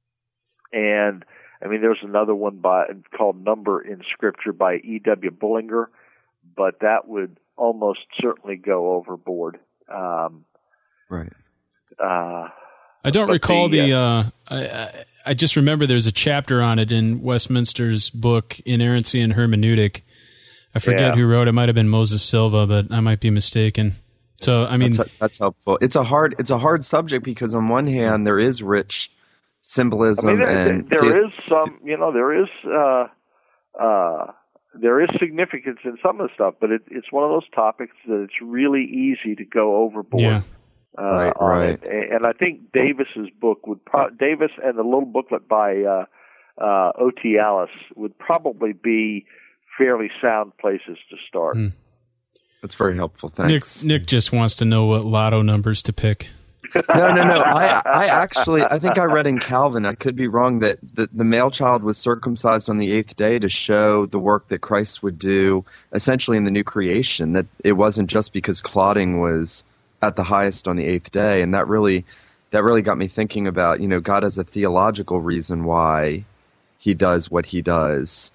and I mean, there's another one by called Number in Scripture by E W Bullinger, but that would almost certainly go overboard. Um, right. Uh, I don't recall the. the uh, I, I just remember there's a chapter on it in Westminster's book Inerrancy and Hermeneutic. I forget yeah. who wrote it. It might have been Moses Silva, but I might be mistaken. So I mean, that's, that's helpful. It's a hard. It's a hard subject because on one hand there is rich symbolism, I mean, there, and there, there is some. You know, there is. Uh, uh, there is significance in some of the stuff, but it, it's one of those topics that it's really easy to go overboard. Yeah. Uh, right, on right. It. And I think Davis's book would pro- Davis and the little booklet by uh, uh, O T Alice would probably be fairly sound places to start. Mm. That's very helpful. Thanks. Nick, Nick just wants to know what lotto numbers to pick. no, no, no. I, I actually, I think I read in Calvin, I could be wrong, that the, the male child was circumcised on the eighth day to show the work that Christ would do essentially in the new creation, that it wasn't just because clotting was at the highest on the eighth day. And that really, that really got me thinking about, you know, God has a theological reason why he does what he does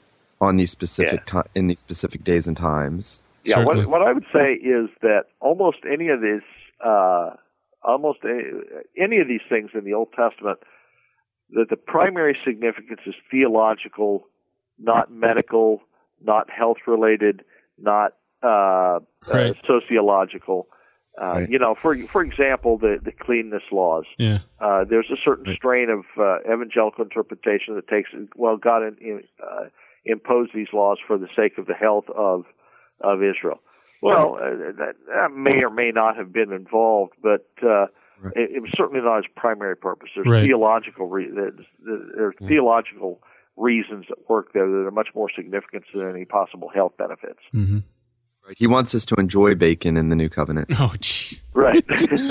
on these specific Yeah. ti- in these specific days and times. Yeah, Certainly. what, what I would say is that almost any of this, uh, almost any, any of these things in the Old Testament, that the primary significance is theological, not medical, not health related, not uh, Right. uh, sociological. Uh, Right. You know, for for example, the the cleanness laws. Yeah. Uh, there's a certain strain of uh, evangelical interpretation that takes, well, God in, in, uh, imposed these laws for the sake of the health of of Israel. Well, uh, that, that may or may not have been involved, but uh, Right. it, it was certainly not his primary purpose. There's Right. theological re- there's, there's Yeah. theological reasons at work there that are much more significant than any possible health benefits. Mm-hmm. Right. He wants us to enjoy bacon in the new covenant. Oh, gee. Right.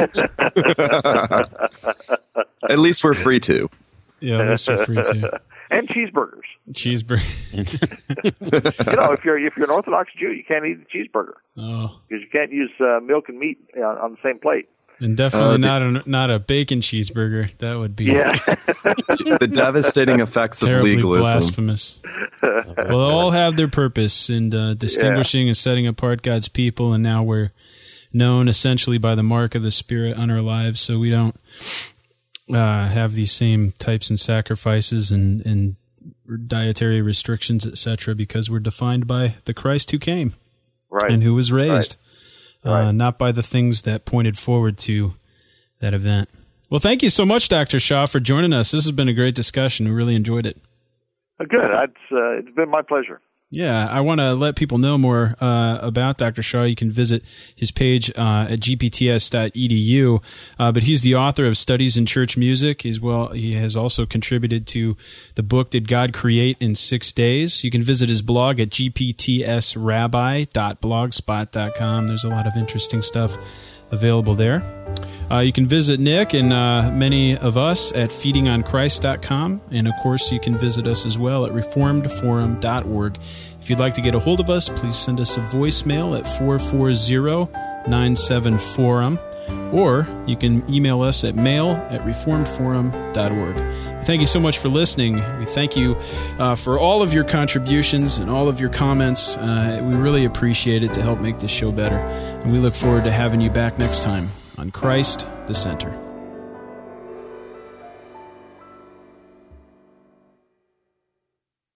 At least we're free to. Yeah, that's for free too. And cheeseburgers. Cheeseburger. You know, if you're if you're an Orthodox Jew, you can't eat a cheeseburger Oh, because you can't use uh, milk and meat on, on the same plate. and definitely Uh, the- not a not a bacon cheeseburger. That would be Yeah. The devastating effects of terribly legalism. blasphemous. Well, they all have their purpose in uh, distinguishing and setting apart God's people, and now we're known essentially by the mark of the Spirit on our lives, so we don't uh, have these same types and sacrifices and, and dietary restrictions, et cetera, because we're defined by the Christ who came Right. and who was raised, Right. Uh, not by the things that pointed forward to that event. Well, thank you so much, Doctor Shaw, for joining us. This has been a great discussion. We really enjoyed it. Good. It's, uh, it's been my pleasure. Yeah, I want to let people know more uh, about Doctor Shaw. You can visit his page uh, at g p t s dot e d u. Uh, but he's the author of Studies in Church Music. As well, he has also contributed to the book "Did God Create in Six Days?" You can visit his blog at g p t s rabbi dot blogspot dot com. There's a lot of interesting stuff available there. Uh, you can visit Nick and uh, many of us at feeding on christ dot com. And, of course, you can visit us as well at reformed forum dot org. If you'd like to get a hold of us, please send us a voicemail at four four zero, nine seven forum, or you can email us at mail at reformed forum dot org. Thank you so much for listening. We thank you uh, for all of your contributions and all of your comments. Uh, we really appreciate it to help make this show better. And we look forward to having you back next time on Christ the Center.